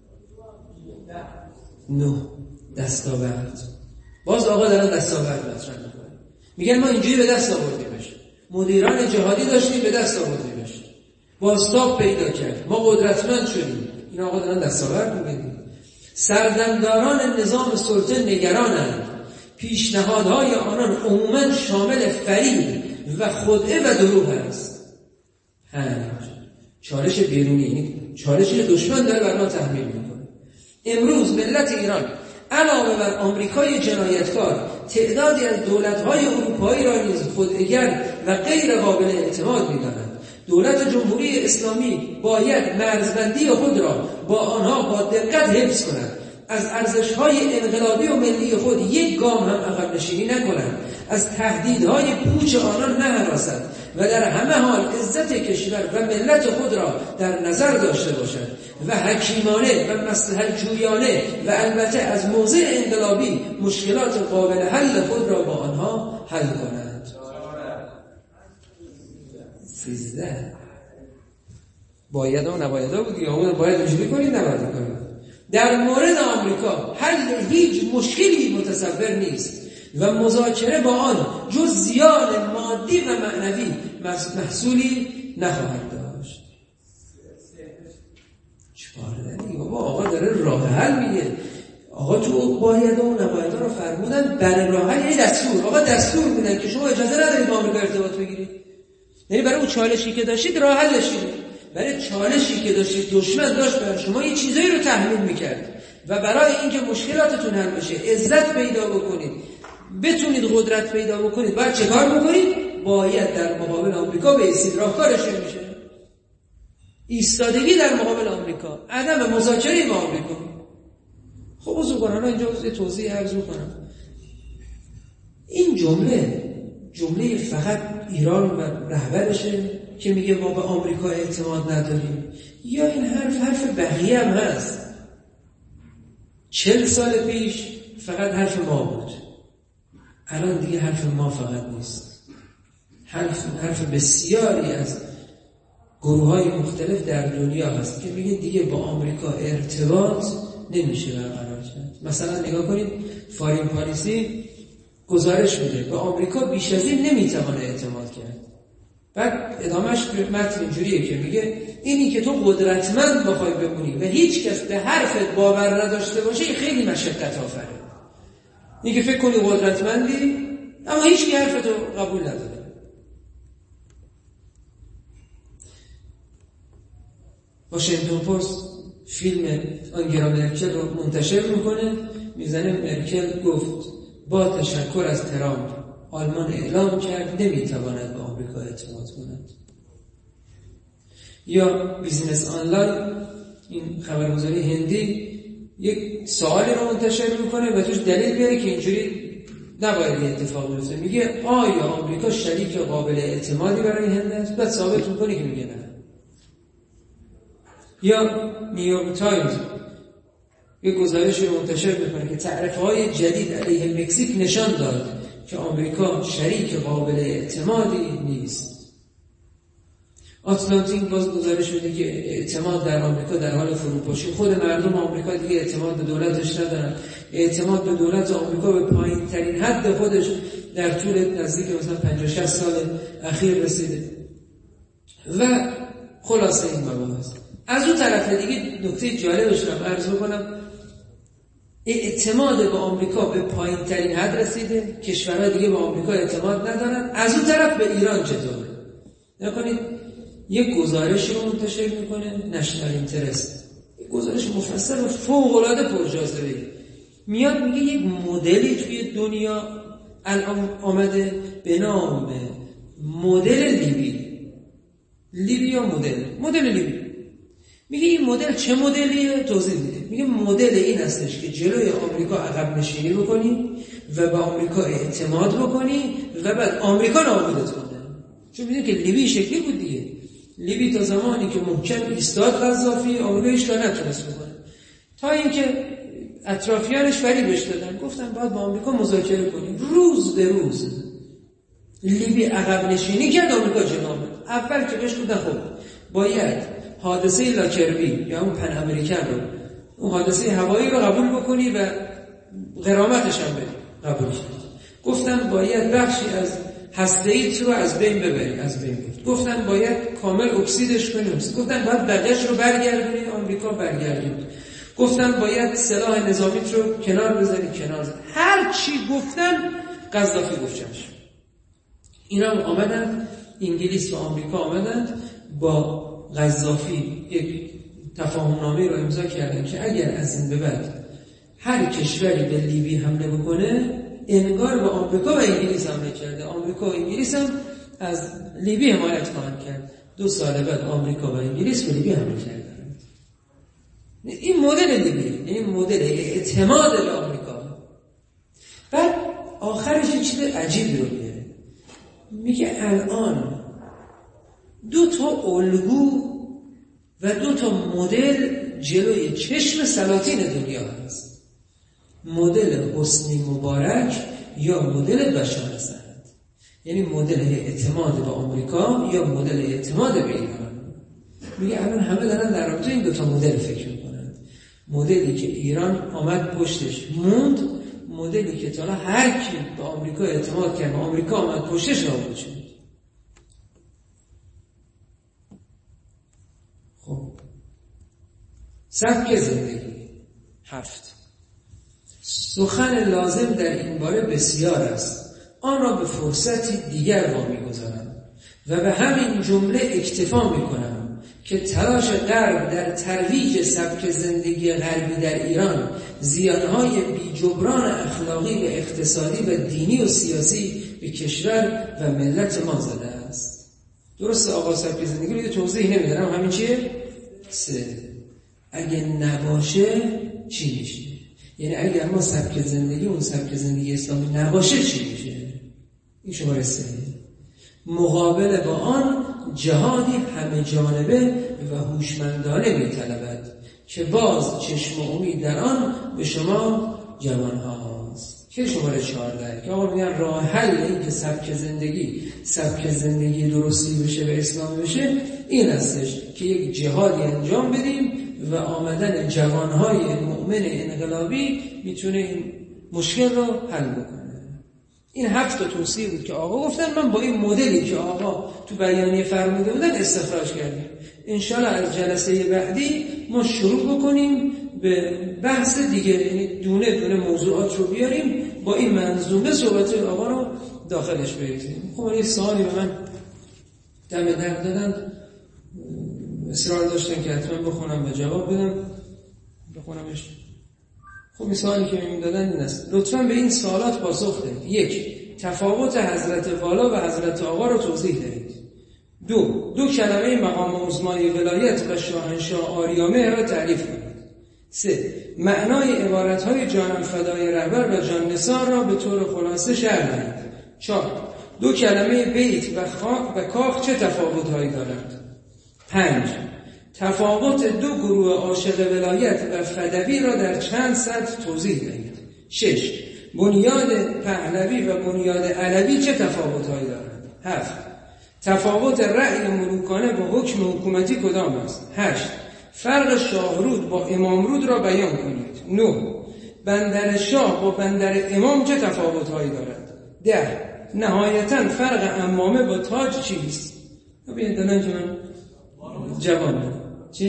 نه دستاورد. باز آقا دارن دستاورد مطرح میکنن، میگن ما اینجوری به دست آوردیمش، مدیران جهادی داشتیم به دست آوردیمش، بازتاب پیدا کرد، ما قدرتمند شدیم. این آقا دارن دستاورد میگن. سردمداران نظام سلطه نگرانند، پیشنهادهای آنان عموماً شامل فریب و خدعه و دروغ است. همین چالش بیرونی، چالش دشمن داره بر ما تحمیل میکنه. امروز ملت ایران علاوه بر آمریکای جنایتکار، تعدادی از دولت‌های اروپایی را نیز خودعه‌گر و غیر قابل اعتماد می‌دانند. دولت جمهوری اسلامی باید مرزبندی خود را با آنها با دقت حفظ کند، از ارزش‌های انقلابی و ملی خود یک گام هم عقب نشینی نکند، از تهدیدهای پوچ آنان نهراسد و در همه حال عزت کشور و ملت خود را در نظر داشته باشد و حکیمانه و مصلحت جویانه و البته از موضع انقلابی مشکلات قابل حل خود را با آنها حل کند. سیزده باید و نباید ها بود، یا باید اینجوری کنید نباید کنید. در مورد آمریکا حل هیچ مشکلی متصور نیست و مذاکره با آن جز زیان مادی و معنوی محصولی نخواهد داشت. چهارده دیگه بابا آقا داره راه حل میگه. آقا تو باید و نباید رو فرمودن بر راه یه دستور. آقا دستور میدن که شما اجازه ندارید با آمریکا ارتباط بگیرید. یعنی برای اون چالشی که داشتید راه حلش اینه. برای چالشی که داشتید دشمن داشت برای شما یه چیزایی رو تحمیل میکرد و برای اینکه مشکلاتتون حل بشه، عزت پیدا بکنید، بتونید قدرت پیدا بکنید، باید چه کار بکنید؟ باید در مقابل آمریکا بایستید. راهکارش میشه ایستادگی در مقابل آمریکا، عدم مذاکره با آمریکا. خب بزرگواران اینجا توضیح عرض کنم. این جمله جمله فقط ایران و رهبرشه که میگه ما به آمریکا اعتماد نداریم، یا این حرف حرف بقیه هم هست؟ چل سال پیش فقط حرف ما بود، الان دیگه حرف ما فقط نیست، حرف حرف بسیاری از گروه‌های مختلف در دنیا هست که میگه دیگه با آمریکا ارتباط نمیشه برقرار کرد. مثلا نگاه کنید فارین پالیسی گزارش میده به آمریکا بیش از این نمیتوانه اعتماد کرد. بعد ادامهش متن اینجوریه که میگه اینی که تو قدرتمند بخوای بمونی و هیچ کس به حرفت باور نداشته باشه خیلی مشقت آفره. این که فکر کنی قدرتمندی اما هیچ کی حرفتو قبول نداره. واشنگتن پست فیلم آنگلا مرکل رو منتشر میکنه، میزنه مرکل گفت با تشکر از ترامپ آلمان اعلام کرد نمیتواند به آمریکا اعتماد کند. یا بیزینس آنلاین این خبرگزاری هندی یک سوالی رو منتشر میکنه و توش دلیل بیاره که اینجوری نباید این اتفاق بیفته. میگه آیا آمریکا شریک قابل اعتمادی برای هند است؟ بعد ثابت میکنه که میگه نه. یا نیویورک تایمز یک گزارش رو منتشر میکنه که تعرفه‌های جدید علیه مکزیک نشان داد که آمریکا شریک قابل اعتمادی نیست. آتلانتیک باز گزارش میده که اعتماد در آمریکا در حال فروپاشی، خود مردم آمریکا دیگه اعتماد به دولتش ندارن، اعتماد به دولت آمریکا به پایین ترین حد خودش در طول نزدیک مثلا پنجاه شصت سال اخیر رسیده. و خلاصه این مباحث. از اون طرف دیگه نکته جالبش رو عرض بکنم، اعتماد به آمریکا به پایین ترین حد رسیده، کشورها دیگه به آمریکا اعتماد ندارن. از اون طرف به ایران چطور؟ نکنید یک گزارشی رو منتشر میکنه نشنال اینترست، یک گزارش مفصل و فوق العاده پرجاذبه، میاد میگه یک مدلی توی دنیا الان آمده به نام مدل لیبی. لیبی یا مدل مدل لیبی. میگه این مدل چه مدلیه؟ توضیح میده. میگه مدل این هستش که جلوی آمریکا عقب نشینی بکنی و به آمریکا اعتماد بکنی و بعد آمریکا نابودت کنه. چون میدونی که لیبی شکلی بود دیگه. لیبی تا زمانی که محکم ایستاد قذافی، آمریکا هیچ کار نتونست بکنه، تا اینکه اطرافیانش فریبش دادن، گفتن باید با آمریکا مذاکره کنیم. روز به روز لیبی عقب نشینی کرد، آمریکا جلو آمد. اول که بهش گفتن خب باید حادثه لاکربی یا اون پن امریکن رو، اون حادثه هوایی رو قبول بکنی و غرامتش هم قبول کرد. گفتن باید بخشی از هسته‌ایت رو از بین ببری، از بین برد. گفتن باید کامل اکسیدش کنی. گفتن باید بقیه‌اش رو برگردونی. آمریکا برگردوند. گفتن باید سلاح نظامیت رو کنار بذاری، کنار زد. هر چی گفتن قذافی گفتش. اینا هم آمدن، انگلیس و آمریکا آمدن با قذافی یک تفاهم‌نامه رو امضا کردن که اگر از این به بعد هر کشوری به لیبی حمله بکنه انگار به آمریکا و انگلیس حمله کرده، آمریکا و انگلیس هم از لیبی حمایت خواهند کرد. دو سال بعد آمریکا و انگلیس به لیبی حمله کردند. این مدل لیبی، یعنی مدل اعتماد به آمریکا. بعد آخرش یه چیز عجیبی رو میگه. میگه الان دو تا الگو و دو تا مدل جلوی چشم سلاطین دنیا هست. مدل حسنی مبارک یا مدل بشار اسد. یعنی مدل اعتماد به آمریکا یا مدل اعتماد به ایران. میگه الان همه دارن در رابطه این دو تا مدل فکر میکنن. مدلی که ایران آمد پشتش موند، مدلی که تا هر کی به آمریکا اعتماد کرد و آمریکا آمد پشتش نابود شد. خب سبک زندگی هفت. سخن لازم در این باره بسیار است، آن را به فرصتی دیگر وامیگذارم و به همین جمله اکتفا میکنم که تلاش غرب در ترویج سبک زندگی غربی در ایران زیانهای بی جبران اخلاقی و اقتصادی و دینی و سیاسی به کشور و ملت ما زده است. درسته آقا سبک زندگی رو یه توضیح نمیدارم، همین چیه؟ سه. اگه نباشه چی میشه؟ یعنی اگر ما سبک زندگی اون سبک زندگی اسلامی نباشه چی میشه؟ این شماره سه. مقابل با آن جهادی همه جانبه و هوشمندانه می‌طلبد که باز چشم و امید در آن به شما جوان هاست. که شماره چهارده که آقا میگن راه حل این که سبک زندگی سبک زندگی درستی بشه و اسلامی بشه این هستش که یک جهادی انجام بدیم و آمدن جوانهای مؤمن انقلابی میتونه این مشکل رو حل بکنه. این هفت تا توصیه بود که آقا گفتن، من با این مدلی که آقا تو بیانیه فرموده بودن استخراج کردیم. انشالله از جلسه بعدی ما شروع بکنیم به بحث دیگه، یعنی دونه دونه موضوعات رو بیاریم با این منظومه صحبت آقا رو داخلش بریزیم. خب این سوالی به من دم در دادن، اصرار داشتن که حتما بخونم و جواب بدم، بخونمش. خب این سوالی که می‌دادن دادن این است: لطفاً به این سوالات پاسخ دهید. یک، تفاوت حضرت والا و حضرت آقا رو توضیح دهید. دو، دو کلمه مقام عظمای ولایت و شاهنشاه آریامه را تعریف کنید. سه، معنای عبارت‌های جانم فدای رهبر و جان نثار را به طور خلاصه شرح دهید. چهار، دو کلمه بیت و خاک و کاخ چه تفاوت‌هایی دارند؟ پنج، تفاوت دو گروه عاشق ولایت و فدوی را در چند سطح توضیح دهید. شش، بنیاد پهلوی و بنیاد علوی چه تفاوت‌هایی دارند؟ هفت، تفاوت رأی ملوکانه با حکم حکومتی کدام است؟ هشت، فرق شاهرود با امامرود را بیان کنید. نه، بندر شاه با بندر امام چه تفاوت‌هایی دارد؟ ده، نهایتاً فرق عمامه با تاج چیست؟ ببینید دادن که من جواب بدم. چی؟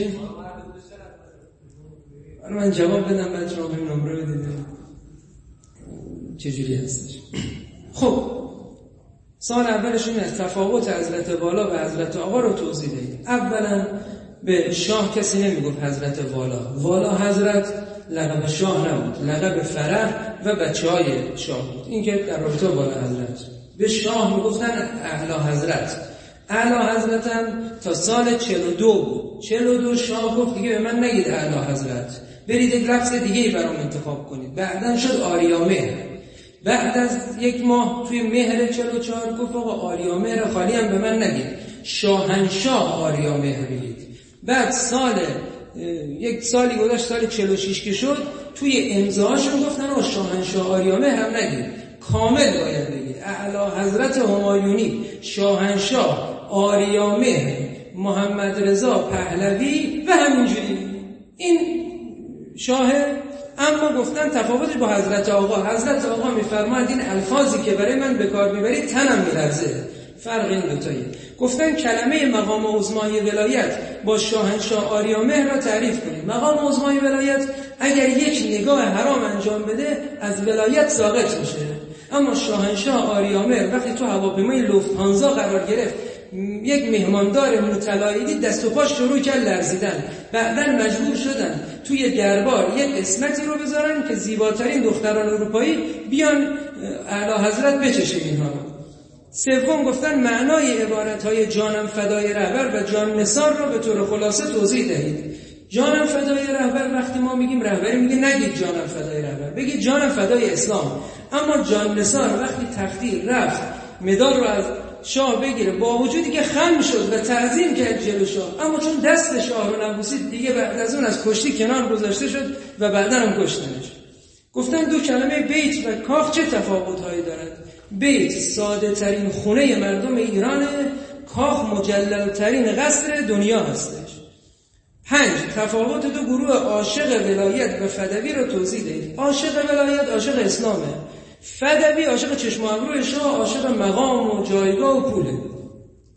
من جواب بدم بعد شما به نمره بدید چجوری هستش. خب سال اولش این است: تفاوت حضرت والا و حضرت آقا رو توضیح دهید. اولا به شاه کسی نمیگفت حضرت والا. والا حضرت لقب شاه نبود، لقب فرح و بچه های شاه بود. این که در رابطه والا حضرت. به شاه میگفتن اعلی حضرت. اعلی حضرت هم تا سال چهل و دو بود. چهل و دو شاه گفت دیگه به من نگید اعلی حضرت، برید یک لفظ دیگه برام انتخاب کنید. بعدن شد آریامهر. بعد از یک ماه توی مهر چهل و چهار گفت آقا آریامهر خالی هم به من نگید، شاهنشاه آریامهر بگید. بعد سال یک سالی گذشت، سال چهل و شش که شد، توی امضاهاشون گفتن آقا شاهنشاه آریامهر هم نگید، کامل باید بگید اعلی حضرت همایونی شاهنشاه آریامهر محمد رضا پهلوی و همینجوری این شاه. اما گفتن تفاوتش با حضرت آقا، حضرت آقا میفرمایند این الفاظی که برای من به کار میبرید تنم میلرزه. فرق این دوتایی. گفتن کلمه مقام عظمای ولایت با شاهنشاه آریامهر را تعریف کنید. مقام عظمای ولایت اگر یک نگاه حرام انجام بده از ولایت ساقط میشه، اما شاهنشاه آریامهر وقتی تو هواپیمای لوفت‌هانزا قرار گرفت، یک مهماندار متلایدی دست و پاش شروع کرد لرزیدن، بعدن مجبور شدن توی دربار یک اسمتی رو بذارن که زیباترین دختران اروپایی بیان اعلی حضرت بچشن اینها رو. سوم گفتن معنای عبارتهای جانم فدای رهبر و جان نثار رو به طور خلاصه توضیح دهید. جانم فدای رهبر، وقتی ما میگیم رهبری میگه نگید جانم فدای رهبر، بگید جانم فدای اسلام. اما جان نثار وقتی تقدیر رفت مدال رو از شاه بگیره، با وجودی که خم شد و تعظیم کرد جلو شاه، اما چون دست شاه رو نبوسید دیگه بعد از اون از کشتی کنار گذاشته شد و بعدا هم کشتنش. گفتن دو کلمه بیت و کاخ چه تفاوت‌هایی دارد؟ بیت ساده ترین خونه مردم ایرانه، کاخ مجلل ترین قصر دنیا هستش. پنج، تفاوت دو گروه عاشق ولایت و فدوی رو توضیح دهید. عاشق ولایت عاشق اسلامه، فدوی عاشق چشم و ابروی شاه، عاشق مقام و جایگاه و پوله.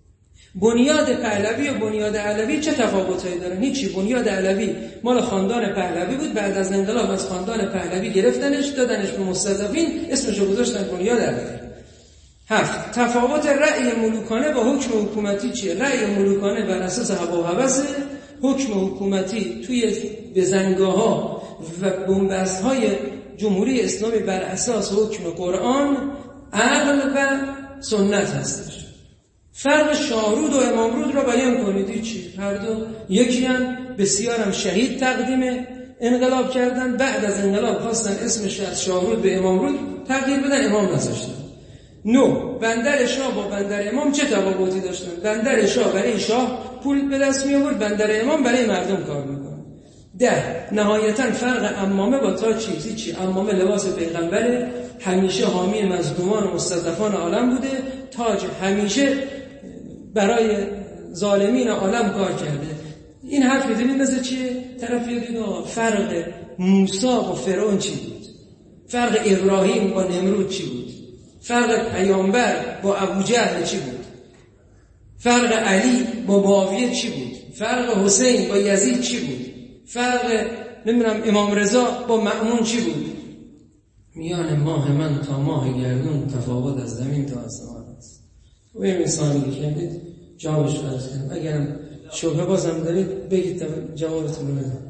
بنیاد پهلوی و بنیاد علوی چه تفاوتایی دارن؟ هیچی. بنیاد علوی مال خاندان پهلوی بود، بعد از انقلاب از خاندان پهلوی گرفتنش دادنش به مستضعفین، اسمشو گذاشتن بنیاد علوی. هفت، تفاوت رأی ملوکانه با حکم حکومتی چیه؟ رأی ملوکانه بر اساس هوا و هوس، حکم حکومتی توی بزنگاه‌ها و بنبست‌های جمهوری اسلامی بر اساس حکم قرآن، عقل و سنت هستش. فرق شاهرود و امامرود را بیان کنید. چی؟ هر دو یکی هم بسیارم شهید تقدیم انقلاب کردن، بعد از انقلاب خواستن اسمش از شاهرود به امامرود تغییر بدن، امام نذاشتن. نو، بندر شاه با بندر امام چه تفاوتی داشتن؟ بندر شاه برای شاه پول به دست می آورد، بندر امام برای مردم کار میکنه. ده، نهایتا فرق عمامه با تاج چیزی چی؟ عمامه لباس پیغمبره، همیشه حامی مظلومان و مستضعفان عالم بوده، تاج همیشه برای ظالمین عالم کار کرده. این حرف میدونید مثل چیه؟ طرف دیگه فرق موسی با فرعون چی بود؟ فرق ابراهیم با نمرود چی بود؟ فرق پیامبر با ابوجهل چی بود؟ فرق علی با معاویه چی بود؟ فرق حسین با یزید چی بود؟ فرق نمیدونم امام رضا با مأمون چی بود؟ میان ماه من تا ماه گردون تفاوت از زمین تا آسمان است. و این مثالی که کردید جوابش رو عرض کنم. اگرم شبه بازم دارید بگید جوابتون رو بدم.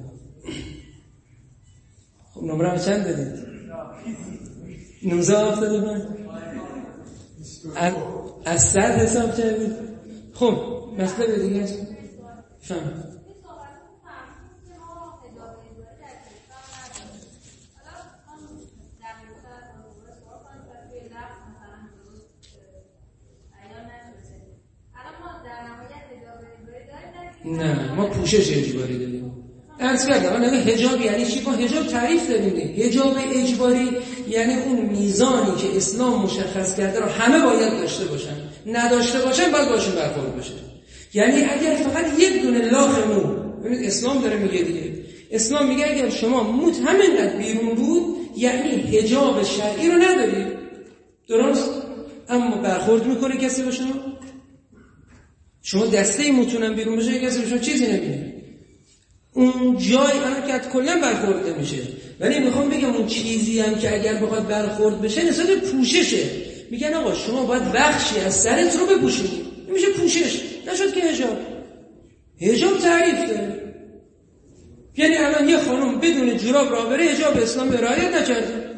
خب نمره چند دادید؟ نوزده هفته من از صد حساب کردید. خب مسئله دیگه است. فهم نه، ما پوشش اجباری داریم. عرض کردم من نگه حجاب یعنی چی؟ ما حجاب تعریف داریم دیگه. حجاب اجباری یعنی اون میزانی که اسلام مشخص کرده رو همه باید داشته باشن، نداشته باشن باید باشون برخورد بشه. یعنی اگر فقط یک دونه لاخ مو، ببینید اسلام داره میگه دیگه، اسلام میگه اگر شما موت همینقدر بیرون بود یعنی حجاب شرعی رو نداری، درست؟ اما برخورد میکنه کسی با شما؟ شما دسته موتونم بیرون بشه کسی به شما چیزی نمیگه. اون جای حرکت کلا برخورد میشه. ولی میخوام بگم اون چیزی هم که اگر بخواد برخورد بشه نسبت پوششه. میگن آقا شما باید بخشی از سرت رو بپوشونی. این میشه پوشش، نشد که حجاب. حجاب تعریف داره. یعنی الان یه خانم بدون جوراب راه بره حجاب اسلام رعایت نکرده.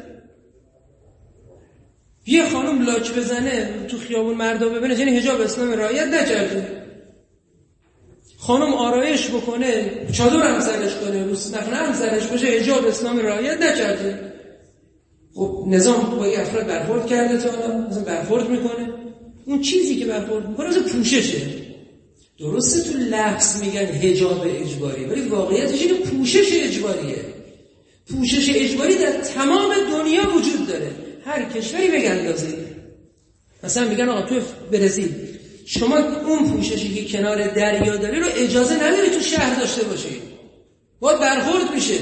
یه خانم لاک بزنه تو خیابون مردا ببینه یعنی حجاب اسلام رعایت نکرده. خانم آرایش بکنه، چادر هم سرش کنه، نخنه هم سرش باشه، حجاب اسلام رعایت نکرده. خب نظام با این افراد برخورد کرده تا الان، مثلا برخورد میکنه. اون چیزی که برخورد میکنه از پوششه. درسته تو لفظ میگن حجاب اجباری، ولی واقعیتش اینه پوشش اجباریه. پوشش اجباری در تمام دنیا وجود داره. هر کشوری بگندازید. مثلا میگن آقا تو برزیل شما اون پوششی که کنار دریا داری رو اجازه نداری تو شهر داشته باشی. باید برخورد میشه.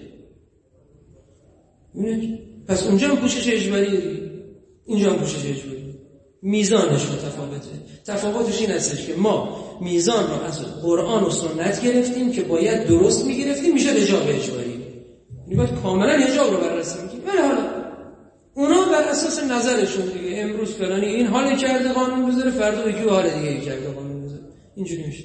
پس اونجا هم پوشش اجباریه دیگه. اینجا هم پوشش اجباریه. میزانش متفاوته. تفاوتش این هستش که ما میزان رو از قرآن و سنت گرفتیم که باید درست میگرفتیم، میشه حجاب اجباری. یعنی باید کاملا حجاب رو بررسی میکنیم. ولی حالا اونا بر اساس نظرشون دیگه، امروز فلانی این حال کرده قانون بذاره، فردا یکی حال دیگه کرده قانون بذاره. اینجوری میشه.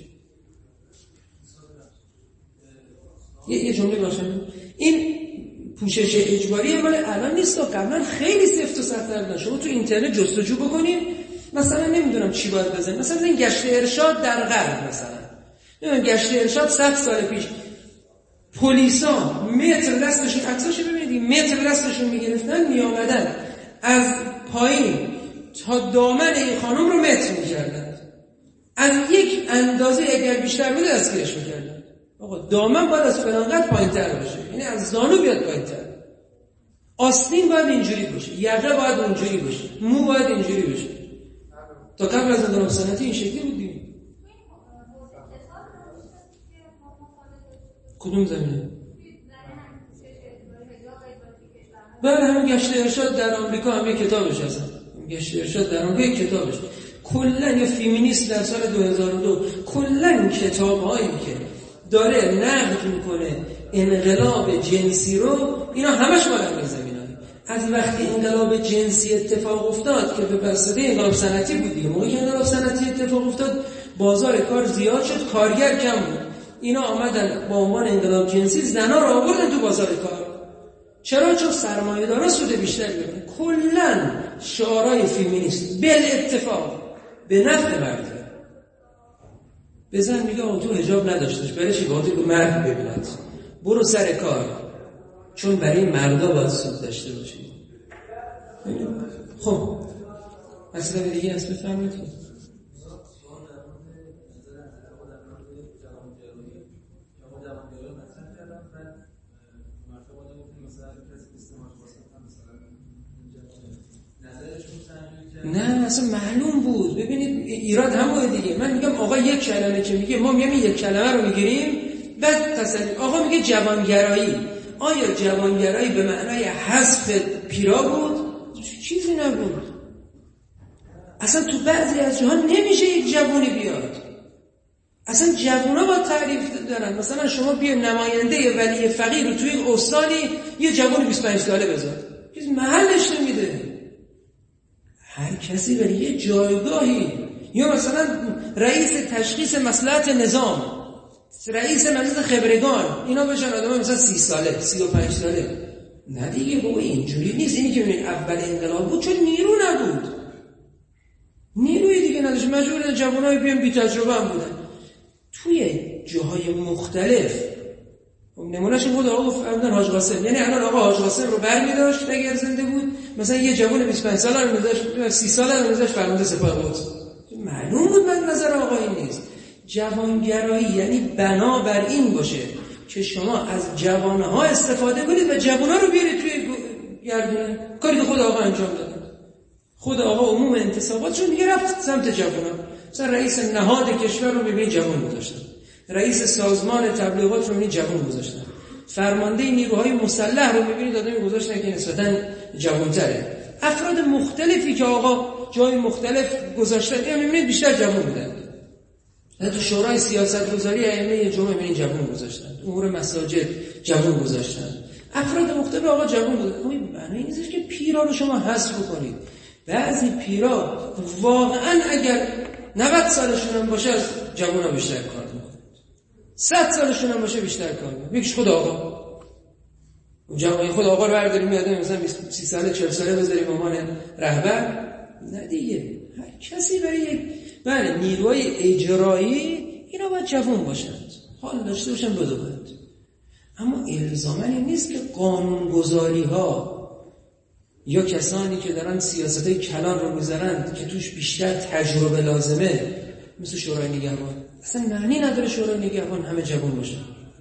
یه یه جمله باشه. این پوشش اجباری ولی الان نیست، قبلا خیلی سفت و سخت. شما تو اینترنت جستجو بکنید، مثلا نمیدونم چی باید بزنید، مثلا این گشت ارشاد در غرب، مثلا نمیدونم گشت ارشاد صد سال پیش پلیسا متر دستشون، عکساشو ببینید، متر دستشون میگرفتن میآمدن از پایین تا دامن این خانم رو متر میکردن، از یک اندازه اگر بیشتر بوده دستگیرش میکردن. آقا دامن باید از فلان قد پایین‌تر باشه، یعنی از زانو بیاد پایین‌تر. آستین باید اینجوری باشه، یقه باید اونجوری باشه، مو باید اینجوری باشه. تا قبل از انقلاب صنعتی این شکلی بودیم. کدوم زمینه؟ بله همون گشت ارشاد در آمریکا هم یک کتابش هست. گشت ارشاد در آمریکا یک کتابش. کلا یا فیمینیست در سال دو هزار و دو کلا کتاب‌هایی که داره نقد میکنه انقلاب جنسی رو، اینا همش مال همین زمینه‌ای. از وقتی انقلاب جنسی اتفاق افتاد که به واسطه انقلاب صنعتی بود دیگه، موقعی که انقلاب صنعتی اتفاق افتاد بازار کار زیاد شد، کارگر کم بود. اینا آمدن با عنوان انقلاب جنسی زنا رو آوردن تو بازار کار. چرا؟ چون سرمایه‌دارا سود بیشتری می‌برن. کلاً شعارهای فیمینیست بالاتفاق به نفع مردی. بزن میگه آقا تو حجاب نداشتش، برای چی؟ باید که مرد ببیند. برو سر کار، چون برای مردا باید سود داشته باشی. خب اصلا دیگه هست بفرمایید. نه اصلا معلوم بود. ببینید ایراد همونه دیگه. من میگم آقا یک کلمه که میگه ما میگیم یک کلمه رو میگیریم بعد تصدیق. آقا میگه جوانگرایی. آیا جوانگرایی به معنای حذف پیرا بود؟ چیزی نبود. اصلا تو بعضی از جاها نمیشه یک جوانی بیاد. اصلا جوونا با تعریف دارن. مثلا شما بیا نماینده ولی فقیه رو توی یک استانی یه جوان بیست و پنج ساله بذار، چیز محلش نمیده. هر کسی برای یه جایگاهی، یا مثلا رئیس تشخیص مصلحت نظام، رئیس مجلس خبرگان، اینا بشن آدم مثلا سی ساله سی و پنج ساله. نه دیگه بابا اینجوری نیست. اینی که میبینید اول انقلاب بود چون نیرو نبود، نیروی دیگه نداشت، مجبور جوانای بیان بی تجربه هم بودن. توی جاهای مختلف نمونهش بود آقا فرمودن حاج قاسم، یعنی الان آقا حاج قاسم رو برمی‌داشت اگر زنده بود، مثلا یه جوان بیست و پنج ساله رو می‌ذاشت، سی ساله رو می‌ذاشت فرمانده سپاه قدس. معلوم بود من نظر آقا این نیست. جوانگرایی یعنی بنا بر این باشه که شما از جوانها استفاده کنید و جوانها رو بیارید توی گردونه. کاری که خود آقا انجام داد. خود آقا عموم انتصاباتشون دیگه رفت سمت جوانها. مثلا رئیس نهاد کشور رو می‌بینید جوان گذاشتن، رئیس سازمان تبلیغات رو می‌بینید جوان گذاشتن، فرمانده نیروهای مسلح رو می‌بینید آدمی گذاشتن که نسبتاً جوان‌تره. افراد مختلفی که آقا جای مختلف گذاشتن یعنی می‌بینید بیشتر جوان بودن. تو شورای سیاست‌گذاری ائمه جمعه می‌بینید جوان گذاشتن، امور مساجد جوان گذاشتن، افراد مختلف آقا جوان بودن. اما معنی نیستش که پیرا رو شما حذف کنید. بعضی پیرا واقعاً اگر نود سالشون هم باشه از جوونا بیشتر کار میکنه، صد سالشون هم باشه بیشتر کار میکنه. یکیش خود آقا، جوانی خود آقا رو برداریم میادیم مثلا سی ساله چهل ساله بذاریم به عنوان رهبر. نه دیگه، هر کسی برای یک بله نیروهای اجرایی اینا باید جوان باشند، حال داشته باشن بدوند. اما الزاما این نیست که قانونگذاری ها یا کسانی که دارن سیاستای کلان رو میذارن که توش بیشتر تجربه لازمه، مثل شورای نگهبان، اصلا معنی نداره شورای نگهبان همه جوان باشه.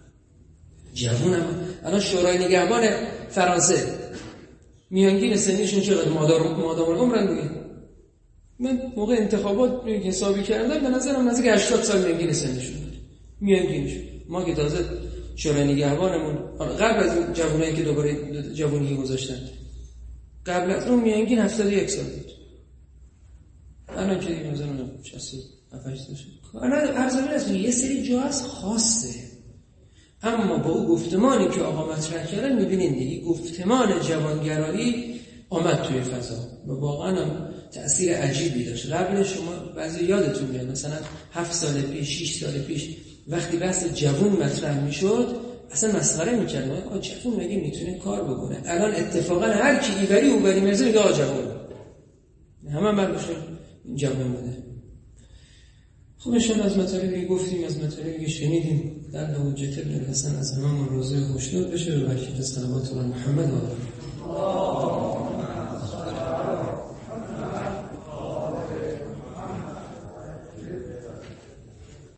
جوان هم الان شورای نگهبان فرانسه میانگین سنیشون چقدر؟ مادام مادام عمرن دیگه. من موقع انتخابات حسابی کردم به نظرم نزدیک هشتاد سال میانگین سنشون بود. میانگینش ما که تازه شورای نگهبانمون قبل از این جوانایی که دوباره جوانی گذاشتن، قبل از اون میانگین هفتاد و یک سال بود. الان که دیگه مثلا شصت و هفت سال شد. الان ارزش است یه سری جا از خاصه. اما با اون گفتمانی که آقا مطرح کردن می‌بینید دیگه گفتمان جوانگرایی آمد توی فضا و واقعا هم تأثیر عجیبی داشت. قبل شما بعضی یادتون میاد مثلا هفت سال پیش شش سال پیش وقتی بحث جوان مطرح میشد اصلا مسخره می‌کردن. آقا جوان مگه میتونه کار بکنه؟ الان اتفاقا هر کی ایبری اوبری مرزه میگه آقا جوان. همه برداشتن این جوان بده. خب انشاءالله از مطالبی گفتیم، از مطالبی شنیدیم در حجت ابن الحسن از همه من روزه خوشنود بشه و برکت صلوات علی محمد و آله.